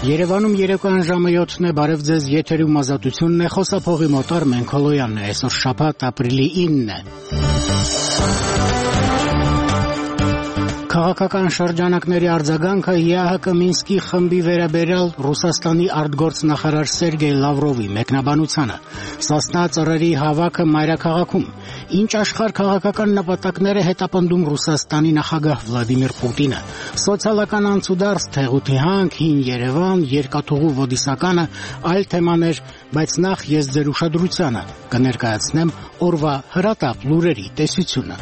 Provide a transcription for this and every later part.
Երևանում երեկոյան ժամը 7-ն է, բարև ձեզ, եթերում ազատությունն է, խոսափողի մոտ Արմեն Քոլոյանն է, այսօր շաբաթ ապրիլի 9-ն է։ Քաղաքական շրջանակների արձագանքը ԵԱՀԿ Մինսկի խմբի վերաբերյալ Ռուսաստանի արտգործնախարար Սերգեյ Լավրովի մեկնաբանությանը, Սասնա ծռերի հավաքը մայրաքաղաքում, ինչ աշխարհ քաղաքական նպատակներ է հետապնդում Ռուսաստանի նախագահ Վլադիմիր Պուտինը, սոցիալական անցուդարձ, թեղուտի հանք, հին Երևան, երկաթուղու ոդիսականը, այլ թեմաներ, բայց նախ ես ձեր ուշադրությանը կներկայացնեմ օրվա հրատապ լուրերի տեսությունը։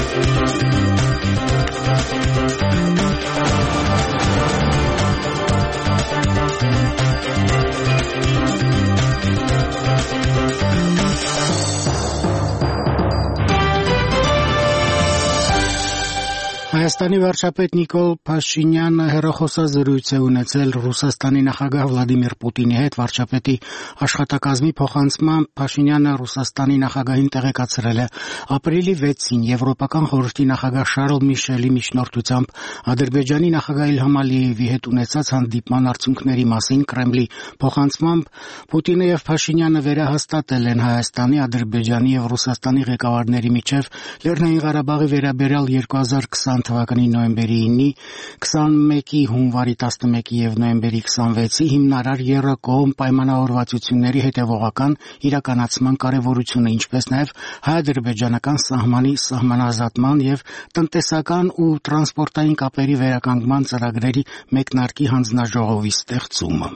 Հայաստանի վարչապետ Նիկոլ Փաշինյանը հեռախոսազրույց է ունեցել Ռուսաստանի նախագահ Վլադիմիր Պուտինի հետ։ Վարչապետի աշխատակազմի փոխանցմամբ Փաշինյանը Ռուսաստանի նախագահին տեղեկացրել է ապրիլի 6-ին Եվրոպական խորհրդի նախագահ Շարլ Միշելի միջնորդությամբ Ադրբեջանի նախագահ Իլհամ Ալիևի հետ ունեցած հանդիպման արդյունքների մասին։ Կրեմլի փոխանցմամբ Պուտինը եւ Փաշինյանը վերահաստատել են Հայաստանի, Ադրբեջանի եւ Ռուսաստանի ղեկավարների միջև Լեռնային Ղարաբաղի վերաբերյալ 2020 թվականի նոյեմբերի 9-ի, 21-ի հունվարի 11-ի եւ նոյեմբերի 26-ի հիմնարար երկկողմ պայմանավորվածությունների հետևողական իրականացման կարեւորությունը, ինչպես նաեւ հայ-ադրբեջանական սահմանի սահմանազատման եւ տնտեսական ու տրանսպորտային կապերի վերականգնման ծրագրերի մեկնարկի հանձնաժողովի ստեղծումը։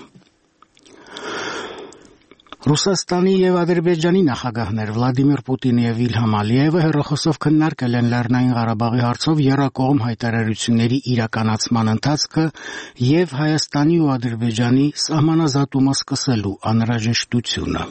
Ռուսաստանի եւ Ադրբեջանի նախագահներ Վլադիմիր Պուտինը եւ Իլհամ Ալիևը հեռախոսով քննարկել են Լեռնային Ղարաբաղի հարցով երկկողմ հայտարարությունների իրականացման ընթացքը եւ Հայաստանի ու Ադրբեջանի սահմանազատումը սկսելու անհրաժեշտությունը։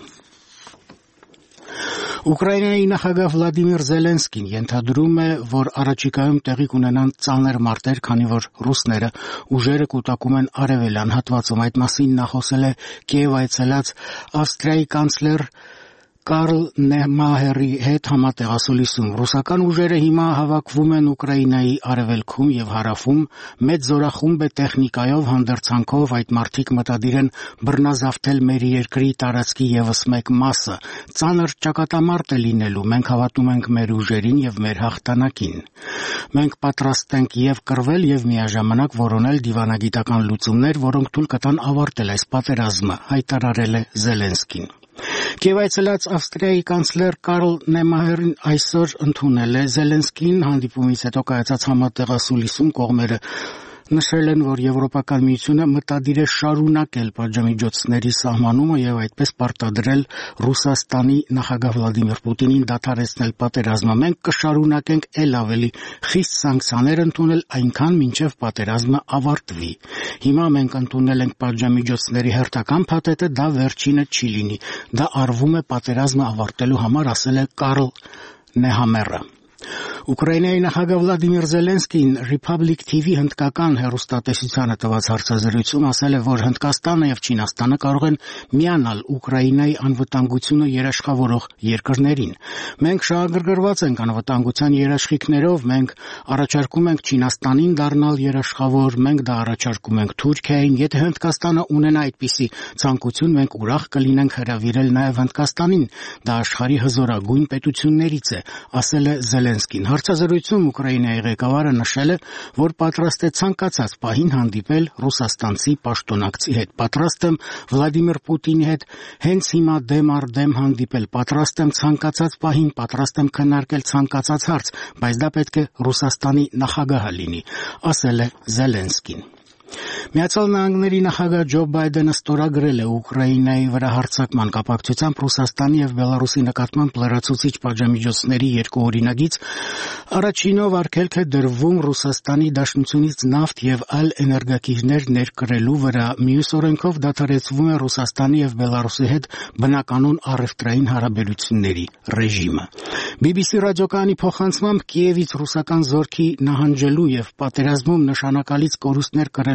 Ուկրաինայի նախագահ Վլադիմիր Զելենսկին ենթադրում է, որ առաջիկայում տեղի կունենան ծանր մարտեր, քանի որ ռուսները ուժերը կուտակում են արևելյան հատվածում։ Այդ մասին նա խոսել է Կիև այցելած Ավստրիայի կանցլեր Կարլ Նեհմահերի հետ համատեղասուլիսում։ Ռուսական ուժերը հիմա հավաքվում են Ուկրաինայի արևելքում եւ հարավում, մեծ զորախումբ է տեխնիկայով, հանդերձանքով, այդ մարդիկ մտադիր են բռնազավթել մեր երկրի տարածքի եւս մեկ մասը։ Ծանր ճակատամարտ է լինելու, մենք հավատում ենք մեր ուժերին եւ մեր հաղթանակին։ Մենք պատրաստ ենք եւ կռվել եւ միաժամանակ որոնել դիվանագիտական լուծումներ, որոնք թույլ կտան ավարտել այս պատերազմը, հայտարարել է Զելենսկին։ Կիև այցելած Ավստրիայի կանցլեր Կարլ Նեհմահերն այսօր ընդունել է Զելենսկին։ Հանդիպումից հետո կայացած համատեղասուլիսում կողմերը նշել են, որ Եվրոպական միությունը մտադիր է շարունակել պատժամիջոցների սահմանումը եւ այդպես պարտադրել Ռուսաստանի նախագահ Վլադիմիր Պուտինին դադարեցնել պատերազմը։ Մենք կշարունակենք ել ավելի խիստ սանկցիաներ ընդունել այնքան մինչեւ պատերազմը ավարտվի։ Հիմա մենք ընդունել ենք պատժամիջոցների հերթական փաթեթը, դա վերջինը չի լինի։ Դա արվում է պատերազմը ավարտելու համար, ասել է Կարլ Նեհամերը։ Ուկրաինայի նախագահ Վլադիմիր Զելենսկին Republic TV հնդկական հեռուստատեսությանը տված հարցազրույցում ասել է, որ Հնդկաստանը եւ Չինաստանը կարող են միանալ Ուկրաինայի անվտանգությունը երաշխավորող երկրներին։ Մենք շահագրգռված ենք անվտանգության երաշխիքներով, մենք առաջարկում ենք Չինաստանին դառնալ երաշխավոր, մենք դա առաջարկում ենք Թուրքիային։ Եթե Հնդկաստանը ունենա այդպիսի ցանկություն, մենք ուրախ կլինենք հրավիրել նաեւ Հնդկաստանին։ Դա աշխարհի հզորագույն պետություններից է, ասել է Զելենսկին։ Հարցազրույցում Ուկրաինայի ղեկավարը նշել է, որ պատրաստ է ցանկացած պահին հանդիպել ռուսաստանցի պաշտոնակցի հետ։ Պատրաստ եմ Վլադիմիր Պուտինի հետ հենց հիմա դեմ առ դեմ հանդիպել, պատրաստ եմ ցանկացած պահին, պատրաստ եմ քննարկել ցանկացած հարց, բայց դա պետք է Ռուսաստանի նախագահը լինի, ասել է Զելենսկին։ Միացյալ Նահանգների նախագահ Ջո Բայդենը ստորագրել է Ուկրաինայի վրա հարձակման կապակցությամբ Ռուսաստանի եւ Բելարուսի նկատմամբ լրացուցիչ պատժամիջոցների երկու օրինագիծ։ Առաջինով արգելք է դրվում Ռուսաստանի Դաշնությունից նավթ եւ այլ էներգակիրներ ներկրելու վրա։ Մյուս օրենքով դադարեցվում է Ռուսաստանի եւ Բելարուսի հետ բնականոն առևտրային հարաբերությունների ռեժիմը։ BBC ռադիոկայանի փոխանցմամբ Կիևից ռուսական զորքի նահանջելու եւ պատերազմում նշանակալից կորուստներ կրելու պայմաններով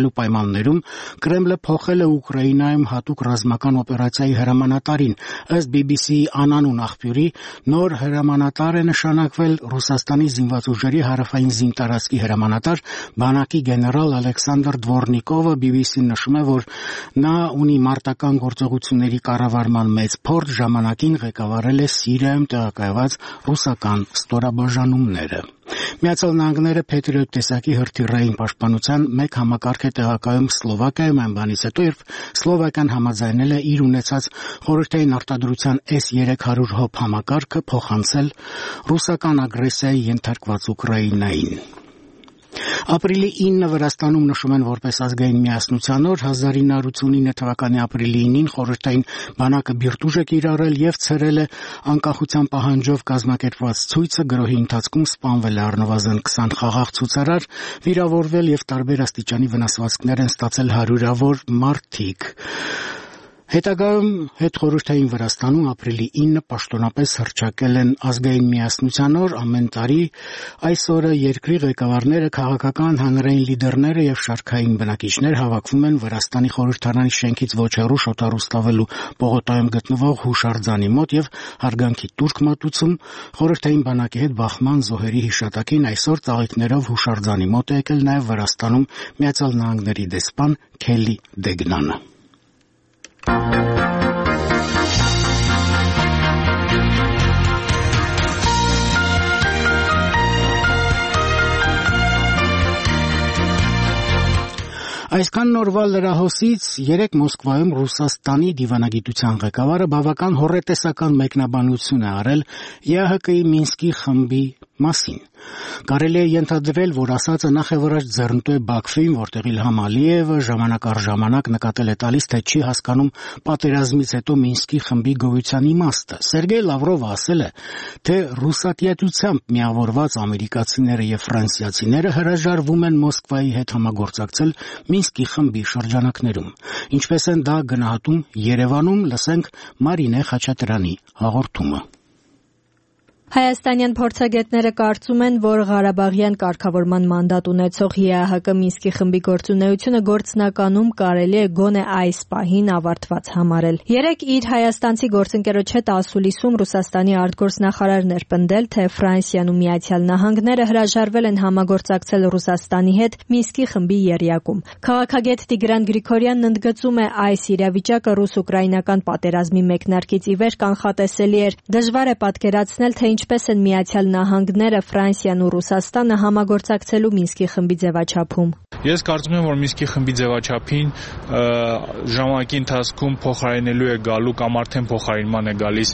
սահմաններում Կրեմլը փոխել է Ուկրաինայում հատուկ ռազմական օպերացիայի հրամանատարին։ Ըստ BBC անանուն աղբյուրի նոր հրամանատար է նշանակվել Ռուսաստանի զինված ուժերի հարավային զինտարածքի հրամանատար բանակի գեներալ Ալեքսանդր Դվորնիկովը BBC-ն նշում է, որ նա ունի մարտական գործողությունների կառավարման մեծ փորձ, ժամանակին ղեկավարել է Սիրիայում տեղակայված ռուսական ստորաբաժանումները։ Միացյալ Նահանգները Patriot տեսակի հրթիռային պաշտպանության մեկ համակարգ է տեղակայում Սլովակիայում այն բանից հետո, երբ Սլովակիան համաձայնել է իր ունեցած խորհրդային արտադրության S-300 հոբ համակարգը փոխանցել ռուսական ագրեսիայի ենթարկված Ուկրաինային։ Ապրիլի 9-ը Վրաստանում նշում են որպես ազգային միասնության օր, 1989 թվականի ապրիլի 9-ին խորհրդային բանակը բիրտուժ է կիրառել եւ ցրել է անկախության պահանջով կազմակերպված ցույցը, գրոհի ընթացքում սպանվել է առնվազն 20 խաղաղ ցուցարար, վիրավորվել եւ տարբեր աստիճանի վնասվածքներ են ստացել հարյուրավոր մարդիկ։ Հետագայում հետխորհրդային Վրաստանում ապրիլի 9-ը պաշտոնապես հռչակել են ազգային միասնության օր, ամեն տարի այս օրը երկրի ղեկավարները, քաղաքական հանրային լիդերները եւ շարքային բնակիչներ հավաքվում են Վրաստանի խորհրդարանի շենքից ոչ հեռու Շոտառուստավելու պողոտայում գտնվող հուշարձանի մոտ եւ հարգանքի տուրք մատուցում։ Խորհրդային բանակի հետ բախման զոհերի հիշատակին այսօր ծաղիկներով հուշարձանի մոտ է եկել նաեւ Վրաստանում Միացյալ Նահանգների դեսպան Քելի Դեգնանը։ Այսքան նորվա լրահոսից երեկ Մոսկվայում Ռուսաստանի դիվանագիտության ղեկավարը բավական հոռետեսական մեկնաբանություն է արել ԵԱՀԿ-ի Մինսկի խմբի մասին։ Կարելի է ենթադրել, որ ասածը նախ է վրաջ ձեռնտու է Բաքվին, որտեղ Իլհամ Ալիևը ժամանակ առ ժամանակ նկատել է տալիս, թե չի հասկանում պատերազմից հետո Մինսկի խմբի գոյության իմաստը։ Սերգեյ Լավրովը ասել է, թե ռուսատիացությամբ միավորված ամերիկացիները եւ ֆրանսիացիները հրաժարվում են Մոսկվայի հետ համագործակցել Մինսկի խմբի շրջանակներում։ Ինչպես են դա գնահատում Երևանում, լսենք Մարինե Խաչատրյանի հաղորդումը։ Հայաստանյան փորձագետները կարծում են, որ Ղարաբաղյան կարգավորման մանդատ ունեցող ԵԱՀԿ Մինսկի խմբի գործունեությունը գործնականում կարելի է գոնե այս պահին ավարտված համարել։ Երեկ իր հայաստանցի գործընկերոջ հետ ասուլիսում Ռուսաստանի արտգործնախարարն էր պնդել, թե Ֆրանսիան ու Միացյալ Նահանգները հրաժարվել են համագործակցել Ռուսաստանի հետ Մինսկի խմբի եռյակում։ Քաղաքագետ Տիգրան Գրիգորյանն ընդգծում է, այս իրավիճակը ռուս-ուկրաինական պատերազմի մեկնարկից ի վեր կանխատեսելի էր։ Դժվար է պատկերացնել, թե ինչպես են Միացյալ Նահանգները, Ֆրանսիան ու Ռուսաստանը համագործակցելու Մինսկի խմբի ձևաչափում։ Ես կարծում եմ, որ Մինսկի խմբի ձևաչափին ժամանակի ընթացքում փոխարինելու է գալու կամ արդեն փոխարինման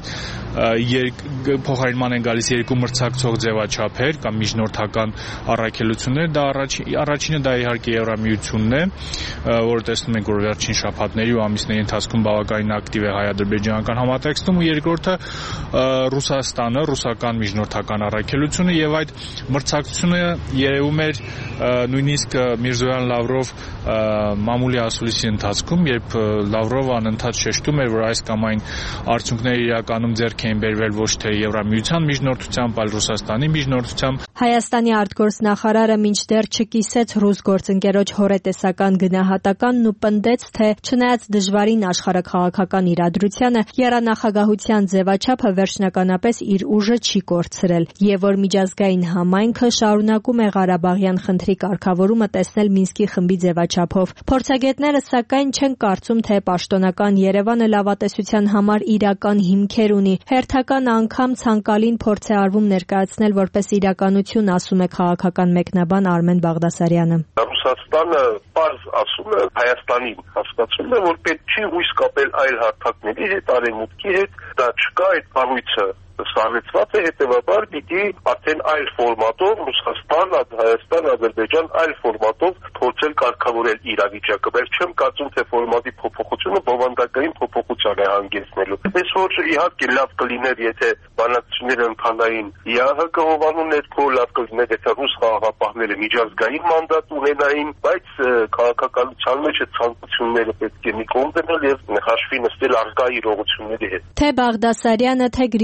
է գալիս երկու մրցակցող ձևաչափեր կամ միջնորդական առաքելություններ։ Դա առաջինը դա իհարկե Եվրամիությունն է, որը տեսնում ենք, որ վերջին շաբաթների ու ամիսների ընթացքում բավականին ակտիվ է հայ-ադրբեջանական համատեքստում, ու երկրորդը Ռուսաստանը, ռուսական միջնորդական առաքելությունը, եւ այդ մրցակցությունը երևում էր նույնիսկ Միրզոյան Լավրով մամուլի ասուլիսի ընթացքում, երբ Լավրովը անընդհատ շեշտում էր, որ այս կամ այն արդյունքները իրականում ձեռք էին բերվել ոչ թե Եվրամիության միջնորդությամբ, այլ Ռուսաստանի միջնորդությամբ։ Հայաստանի արտգործնախարարը մինչդեռ չկիսեց ռուս գործընկերոջ հոռետեսական գնահատականն ու պնդեց, թե չնայած դժվարին աշխարհաքաղաքական իրադրությանը, եռանախագահության ձևաչափը վերջնականապես իր ուժը չի կորցրել, եւ որ միջազգային համայնքը շարունակում է Ղարաբաղյան խնդրի կարգավորումը տեսնել Մինսկի խմբի ձևաչափով։ Փորձագետները սակայն չեն կարծում, թե պաշտոնական Երևանը լավատեսության համար իրական հիմքեր ունի։ Հերթական անգամ ցանկալին փորձ է արվում ներկայացնել որպես իրականություն, ասում է քաղաքական մեկնաբան Արմեն Բաղդասարյանը։ Ռուսաստանը պարզ ասում է Հայաստանին, հասկացում է, որ պետք չի հույս կապել այլ հարթակների հետ, արևմուտքի հետ, դա չկա այդ կառույցը սահմեցված է, հետևաբար պիտի արդեն այլ ֆորմատով Ռուսաստան, Հայաստան, Ադրբեջան այլ ֆորմատով փորձել կարգավորել իրավիճակը, բայց չեմ կարծում, թե ֆորմատի փոփոխությունը բովանդակային փոփոխության է հանգեցնելու։ Այսօր իհարկե լավ կլիներ, եթե բանակցությունները ընթանային ԵԱՀԿ հովանու ներքո, լավ կլիներ, եթե ռուս խաղաղապահները միջազգային մանդատ ունենային, բայց քաղաքականության մեջ այդ ցանկությունները պետք է մի կողմ դնել եւ հաշվի նստել առկա իրողությունների հետ։ Թե Բաղդասարյանը, թե Գրիգորյանն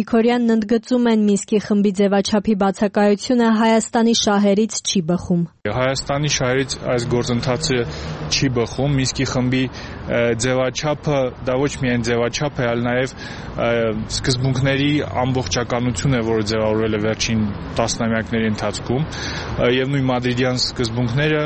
Մինչդեռ ընդգծում են Մինսկի խմբի ձևաչափի բացակայությունը Հայաստանի շահերից չի բխում։ Հայաստանի շահերից այս գործընթացը չի բխում, Մինսկի խմբի ձևաչափը դա ոչ միայն ձևաչափ է, այլ նաև սկզբունքների ամբողջականություն է, որը ձևավորվել է վերջին տասնամյակների ընթացքում, եւ նույն մադրիդյան սկզբունքները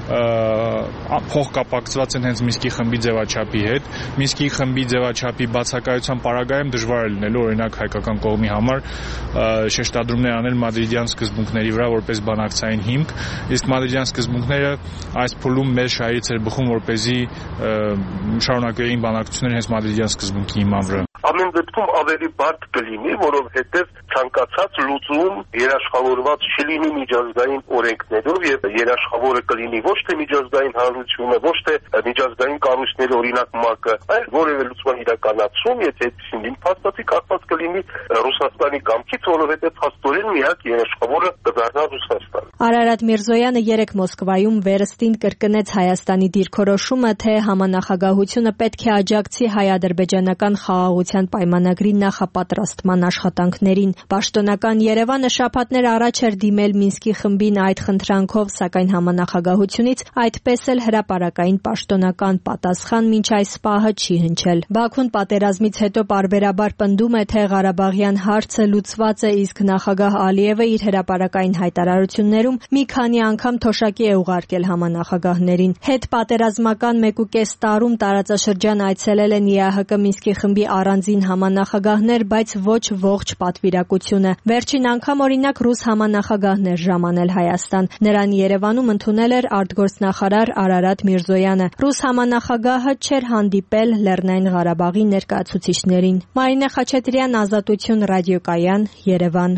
փոխկապակցված են հենց Մինսկի խմբի ձևաչափի հետ։ Մինսկի խմբի ձևաչափի բացակայության պարագայում դժվար է լինելու օրինակ հայկական կողմի համար շեշտադրումներ անել մադրիդյան սկզբունքների վրա որպես բանակցային հիմք, իսկ մադրիդյան սկզբունքները այս փուլում մեր շահերից էր բխում, որպեսզի շարունակվեին բանակցությունները հենց մադրիդյան սկզբունքի հիման վրա։ Ամեն դեպքում ավելի բարդ կլինի, որովհետև ցանկացած լուծում երաշխավորված չլինի միջազգային օրենքներով եւ երաշխավորը կլինի ոչ թե միջազգային հանրությունը, ոչ թե միջազգային կառույցների օրինակ ՄԱԿ-ը, այլ որևէ լուծման իրականացում, եթե այդպեսին լինի, փաստացի կախված կլինի Ռուսաստանի կամքից, որովհետև փաստորեն միակ երաշխավորը կդառնա Ռուսաստանը։ Արարատ Միրզոյանը երեկ Մոսկվայում վերստին կրկնեց Հայաստանի դիրքորոշումը, թե համանախագահությունը պետք է աջակցի հայ-ադրբեջանական խաղաղության պայմանագրի նախապատրաստման աշխատանքներին։ Պաշտոնական Երևանը շաբաթներ առաջ էր դիմել Մինսկի խմբին այդ խնդրանքով, սակայն համանախագահությունից այդպես էլ հրապարակային պաշտոնական պատասխան մինչ այս պահը չի հնչել։ Բաքուն պատերազմից հետո պարբերաբար պնդում է, թե Ղարաբաղյան հարցը լուծված է, իսկ նախագահ Ալիևը իր հրապարակային հայտարարություններում մի քանի անգամ թոշակի է ուղարկել համանախագահներին։ Հետպատերազմական 1.5 տարում տարածաշրջան այցելել են ԵԱՀԿ Մինսկի խմբի առանձին համանախագահներ, բայց ոչ ողջ պատվիրակությունը։ Վերջին անգամ օրինակ ռուս համանախագահն էր ժամանել Հայաստան։ Նրան Երևանում ընդունել էր արտգործնախարար Արարատ Միրզոյանը։ Ռուս համանախագահը չէր հանդիպել Լեռնային Ղարաբաղի ներկայացուցիչներին։ Մարինե Խաչատրյան, Ազատություն ռադիոկայան, Երևան։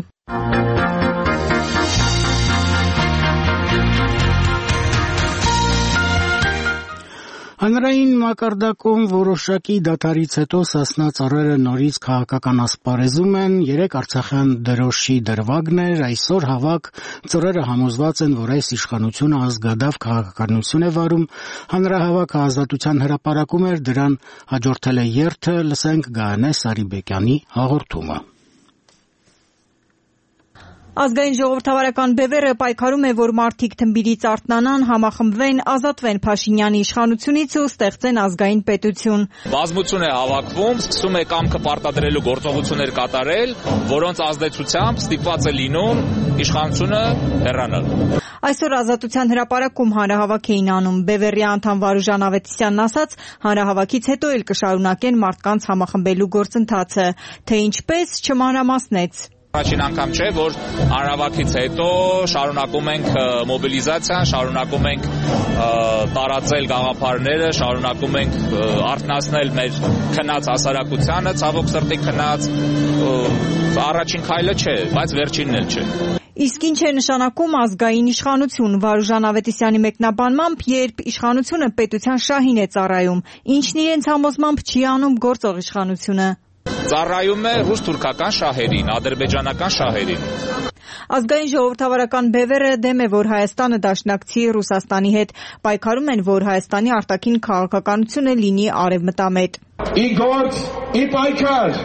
Հանրային մակարդակում որոշակի դադարից հետո Սասնա ծառերը նորից քաղաքական ասպարեզում են, երեկ արցախյան դրոշի դրվագն էր, այսօր հավաք ծառերը համոզված են, որ այս իշխանությունը ազգադավ քաղաքականություն է վարում, հանրահավաքը Ազատության հրապարակում էր, դրան հաջորդել է երթը, լսենք Գայանե Սարիբեկյանի հաղորդումը։ Ազգային ժողովրդավարական բևեռը պայքարում է, որ մարդիկ թմբիրից արթնանան, համախմբվեն, ազատվեն Փաշինյանի իշխանությունից ու ստեղծեն ազգային պետություն։ Բազմություն է հավաքվում, սկսում է կամքը պարտադրելու գործողություններ կատարել, որոնց ազդեցությամբ ստիպված է լինում իշխանությունը հեռանալ։ Այսօր Ազատության հրապարակում հանրահավաք էին անում։ Բևեռի անդամ Վարուժան Ավետիսյանն ասաց, հանրահավաքից հետո էլ կշարունակեն մարդկանց համախմբելու գործընթացը, թե ինչպես չմանրամասնեց։ Առաջին անգամ չէ, որ հանրահավաքից հետո շարունակում ենք մոբիլիզացիան, շարունակում ենք տարածել գաղափարները, շարունակում ենք արթնացնել մեր քնած հասարակությանը, ցավոք սրտի քնած, առաջին քայլը չէ, բայց վերջինն էլ չէ։ Իսկ ինչ է նշանակում ազգային իշխանություն։ Վարուժան Ավետիսյանի մեկնաբանմամբ, երբ իշխանությունը պետության շահին է ծառայում, ինչն իրենց համոզմամբ չի անում գործող իշխանությունը։ Ծառայում է ռուս-թուրքական շահերին, ադրբեջանական շահերին։ Ազգային ժողովրդավարական բևեռը դեմ է, որ Հայաստանը դաշնակցի Ռուսաստանի հետ, պայքարում են, որ Հայաստանի արտաքին քաղաքականությունը լինի արևմտամետ։ Ի գործ, ի պայքար։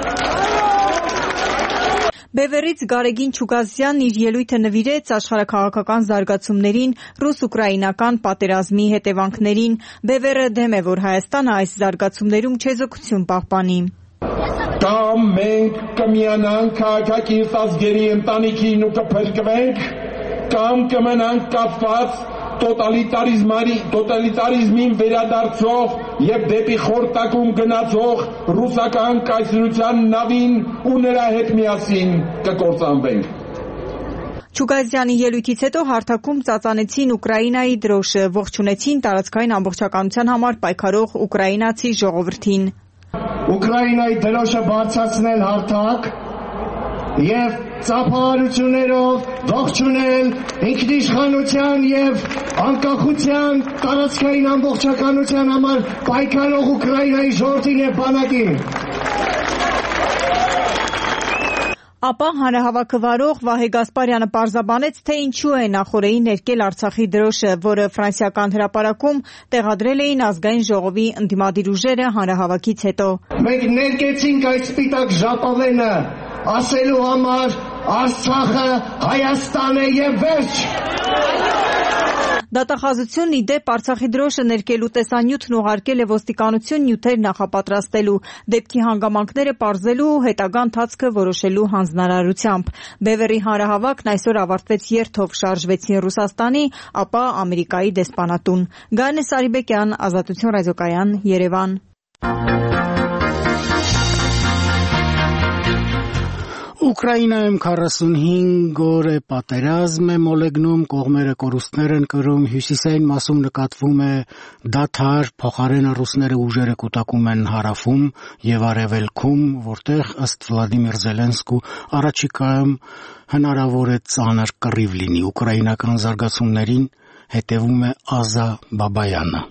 Բևեռից Գարեգին Չուգազյանն իր ելույթը նվիրեց աշխարհաքաղաքական զարգացումներին, ռուս-ուկրաինական պատերազմի հետևանքներին։ Բևեռը դեմ է, որ Հայաստանը այս զարգացումներում չեզոքություն պահպանի։ Կամ մենք կմիանանք քաղաքակիրթ ազգերի ընտանիքին ու կփրկվենք, կամ կմնանք կապված տոտալիտարիզմին վերադարձող եւ դեպի խորտակում գնացող ռուսական կայսրության նավին ու նրա հետ միասին կկործանվենք։ Չուգազյանի ելույթից հետո հարթակում ծածանեցին Ուկրաինայի դրոշը, ողջունեցին տարածքային ամբողջականության համար պայքարող ուկրաինացի ժողովրդին։ Ուկրաինայի դրոշը բարձրացնել հարթակ եւ ծափահարություններով ողջունել ինքնիշխանության եւ անկախության տարածքային ամբողջականության համար պայքարող Ուկրաինայի ժողովրդին եւ բանակին։ Ապա հանրահավաքը վարող Վահե Գասպարյանը պարզաբանեց, թե ինչու է նախօրեին ներկել Արցախի դրոշը, որը ֆրանսիական հրապարակում տեղադրել էին ազգային ժողովի ընդդիմադիր ուժերը հանրահավաքից հետո։ Մենք ներկեցինք այս սպիտակ ժապավենը ասելու համար Արցախը Հայաստան է եւ վերջ։ Դատախազությունն ի դեպ Արցախի դրոշը ներկելու տեսանյութն ուղարկել է ոստիկանություն նյութեր նախապատրաստելու, դեպքի հանգամանքները պարզելու ու հետագա ընթացքը որոշելու հանձնարարությամբ։ Բևեռի հանրահավաքն այսօր ավարտվեց երթով, շարժվեցին Ռուսաստանի, ապա Ամերիկայի դեսպանատուն։ Գայանե Սարիբեկյան, Ազատություն ռադիոկայան, Երևան։ Ուկրաինայում 45 օր է պատերազմ է մոլեգնում, կողմերը կորուստներ են կրում, հյուսիսային մասում նկատվում է դադար, փոխարենը ռուսները ուժերը կուտակում են հարավում եւ արևելքում, որտեղ ըստ Վլադիմիր Զելենսկու առաջիկայում հնարավոր է ծանր կռիվ լինի։ Ուկրաինական զարգացումներին հետևում է Ազա Բաբայանը։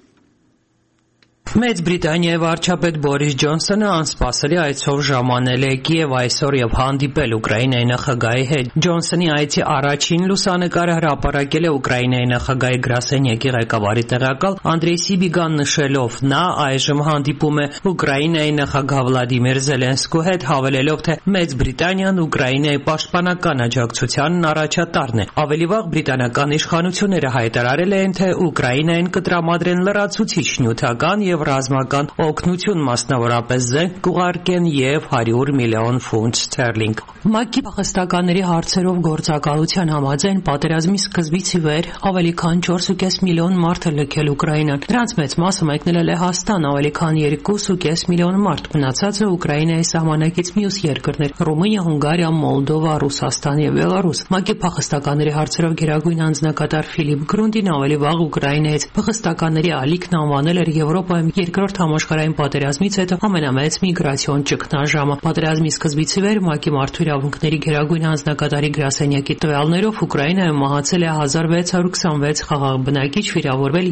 Մեծ Բրիտանիայի վարչապետ Բորիս Ջոնսոնը անսպասելի այցով ժամանել է Կիև այսօր եւ հանդիպել Ուկրաինայի նախագահի հետ։ Ջոնսոնի այցի առաջին լուսանկարը հրապարակել է Ուկրաինայի նախագահի գրասենյակի ղեկավարի տեղակալ Անդրեյ Սիբիգան նշելով. նա այժմ հանդիպում է Ուկրաինայի նախագահ Վլադիմիր Զելենսկու հետ, հավելելով, թե Մեծ Բրիտանիան Ուկրաինայի պաշտպանական աջակցությանն առաջատարն է։ Ավելի վաղ բրիտանական իշխանությունները հայտարարել են, թե Ուկրաինային կտրամադրեն լրացուցիչ նյութական եւ ռազմական օգնություն, մասնավորապես զենք կուղարկեն եւ 100 միլիոն ֆունտ ստերլինգ։ ՄԱԿ-ի փախստականների հարցերով գործակալության համաձայն պատերազմի սկզբից ի վեր ավելի քան 4.5 միլիոն մարդ է լքել Ուկրաինան։ Դրանց մեծ մասը մեկնել է Լեհաստան, ավելի քան 2.5 միլիոն մարդ մնացածը Ուկրաինայի սահմանակից մյուս երկրներ՝ Ռումինիա, Հունգարիա, Մոլդովա, Ռուսաստան եւ Բելարուս։ ՄԱԿ-ի փախստականների հարցերով գերագույն անձնակատար Ֆիլիպ Գրունդին ավելի վաղ Ուկրաինայից փախստականների ալիքն անվանել էր Եվրոպայում երկրորդ համաշխարհային պատերազմից հետո ամենամեծ միգրացիոն ճգնաժամը։ Պատերազմի սկզբից ի վեր ՄԱԿ-ի մարդու իրավունքների գերագույն անձնակատարի գրասենյակի տվյալներով Ուկրաինայում մահացել է 1626 խաղաղ բնակիչ, վիրավորվել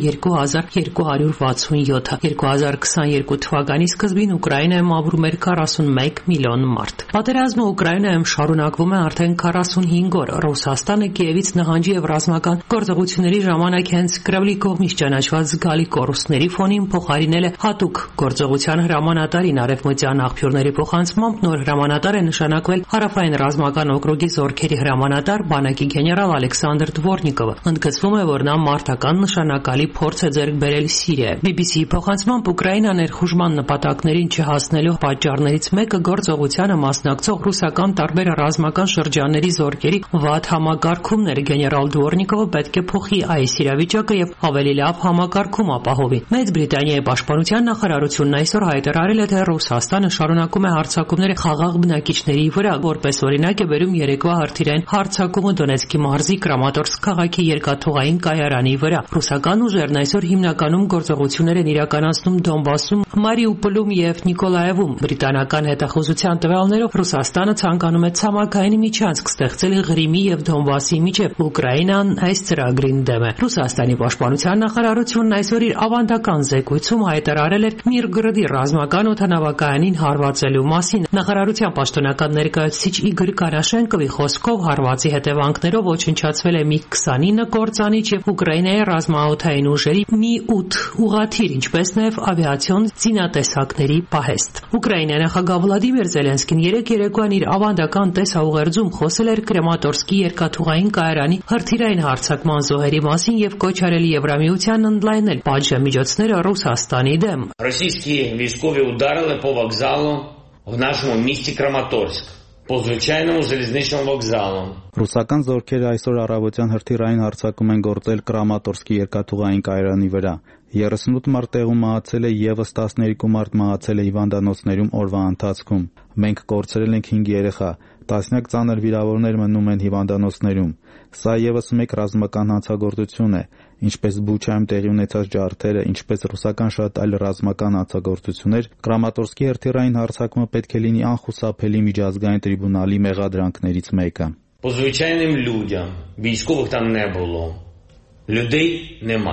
2267-ը։ 2022 թվականի սկզբին Ուկրաինայում ապրում էր 41 միլիոն մարդ։ Պատերազմը Ուկրաինայում շարունակվում է արդեն 45 օր։ Ռուսաստանը Կիևից նահանջի եւ ռազմական գործողությունների ժամանակ հենց Կրեմլի կողմից ճանաչված զգալի կորուստների ֆոնին փոխարինել է հատուկ գործողության հրամանատարին։ Արևմտյան աղբյուրների փոխանցմամբ նոր հրամանատար է նշանակվել Հարավային ռազմական օկրուգի զորքերի հրամանատար բանակի գեներալ Ալեքսանդր Դվորնիկովը։ Ընդգծվում է, որ նա մարտական նշանակալի փորձ է ձեռք բերել Սիրիայում։ BBC-ի փոխանցմամբ Ուկրաինան ներխուժման նպատակներին չհասնելու պատճառներից մեկը գործողությանը մասնակցող ռուսական տարբեր ռազմական շրջանների զորքերի վատ համակարգումն էր։ Գեներալ Դվորնիկովը պետք է փոխի այս իրավիճակը եւ ավելի լավ համակարգում ապահովի։ Մեծ Բրիտանիայի պաշտպանության նախարարությունն այսօր հայտարարել է, թե Ռուսաստանը շարունակում է հարձակումներ խաղաղ բնակիչների վրա, որպես օրինակ է բերում երեկվա հրթիռային հարձակումը Դոնեցկի մարզի Կրամատորսկ քաղաքի երկաթուղային կայարանի վրա։ Ռուսական ուժերն այսօր հիմնականում գործողություններ են իրականացնում Դոնբասում, Մարիուպոլում եւ Նիկոլաևում։ Բրիտանական հետախուզության տվյալներով Ռուսաստանը ցանկանում է ցամաքային միջանցք ստեղծել Ղրիմի եւ Դոնբասի միջև։ Ուկրաինան այս ծրագրին դեմ է։ Ռուսաստանի պաշտպանության նախարարությունն այսօր իր ավանդական զեկույցում հայտարարել էր Միրգրադի ռազմական օդանավակայանին հարվածելու մասին։ Նախարարության պաշտոնական ներկայացուցիչ Իգոր Կարաշենկովի խոսքով հարվածի հետևանքներով ոչնչացվել է MiG-29 կործանիչ եւ Ուկրաինայի ռազմաօդային ուժերի Mi-8 ուղղաթիռ, ինչպես նաեւ ավիացիոն զինատեսակների պահեստ։ Ուկրաինայի նախագահ Վլադիմիր Զելենսկին երեկոյան իր ավանդական տեսաուղերձում խոսել էր Կրեմատորսկի երկաթուղային կայարանի հրթիռային հարձակման զոհերի մասին եւ կոչ արել Եվրամիությանն ընդլայնել պատժամիջոցները Ռուսաստանի դեմ։ Российские військові ударили по вокзалу в нашому місті Краматорськ, по звичайному залізничному вокзалу. Ռուսական զորքերը այսօր առավոտյան հրթիռային հարձակում են գործել Կրամատորսկի երկաթուղային կայարանի վրա։ 38 մարդ տեղում մահացել է եւս 12 մարդ մահացել է հիվանդանոցներում օրվա ընթացքում։ Մենք կորցրել ենք 5 երեխա, տասնյակ ծանր վիրավորներ մնում են հիվանդանոցներում։ Սա եւս մեկ ռազմական հանցագործություն է, ինչպես Բուչայում տեղի ունեցած ջարդերը, ինչպես ռուսական շատ այլ ռազմական հանցագործություններ, Կրամատորսկի հրթիռային հարձակումը պետք է լինի անխուսափելի միջազգային տրիբունալի մեղադրանքներից մեկը։ По звичайним людям, військових там не було. Людей немає.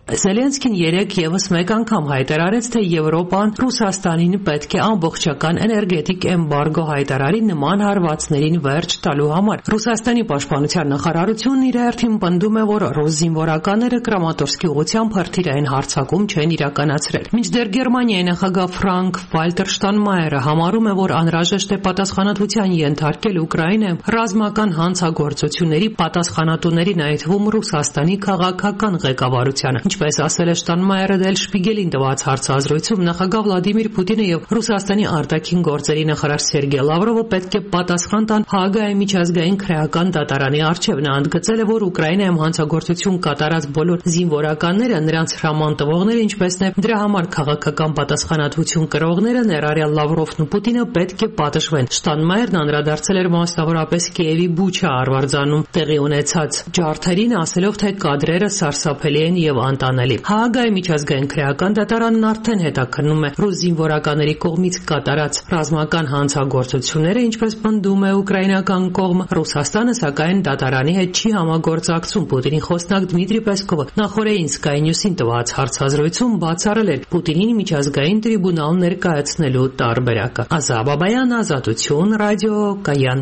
Զելենսկին երեկ եւս մեկ անգամ հայտարարեց, թե Եվրոպան Ռուսաստանին պետք է ամբողջական էներգետիկ էմբարգո հայտարարի նման հարվածներին վերջ տալու համար։ Ռուսաստանի պաշտպանության նախարարությունն իր հերթին պնդում է, որ ռուս զինվորականները Կրամատորսկի ուղղությամբ հրթիռային հարձակում չեն իրականացրել։ Մինչդեռ Գերմանիայի նախագահ Ֆրանկ-Վալտեր Շտանմայերը համարում է, որ անհրաժեշտ է պատասխանատվության ենթարկել Ուկրաինայում ռազմական հանցագործությունների պատասխանատուներին, այդ թվում Ռուսաստանի քաղաքական ղեկավարությանը։ Ինչպես ասել է Շտանմայերը Դել Շպիգելին տված հարցազրույցում, նախագահ Վլադիմիր Պուտինը եւ Ռուսաստանի արտաքին գործերի նախարար Սերգեյ Լավրովը պետք է պատասխան տան Հաագայի միջազգային քրեական դատարանի առջև։ Նա ընդգծել է, որ Ուկրաինայում հանցագործություն կատարած բոլոր զինվորականները, նրանց հրաման տվողները, ինչպես նաեւ դրա համար քաղաքական պատասխանատվություն կրողները, ներառյալ Լավրովն ու Պուտինը, պետք է պատժվեն։ Շտանմայերն անդրադարձել էր մասնավորապես Կիևի Բուչա արվարձանում տեղի ունեցած ջարդերին, ասելով, թե կադրերը սարսափելի են եւ անտանելի։ Հաագայի միջազգային քրեական դատարանն արդեն հետաքննում է ռուս զինվորականների կողմից կատարած ռազմական հանցագործությունները, ինչպես պնդում է ուկրաինական կողմը։ Ռուսաստանը սակայն դատարանի հետ չի համագործակցում։ Պուտինի խոսնակ Դմիտրի Պեսկովը նախորդին Sky News-ին տված հարցազրույցում բացառել էր Պուտինին միջազգային տրիբունալ ներկայացնելու տարբերակը։ Ազա Բաբայան, Ազատություն, ռադիո Կայան։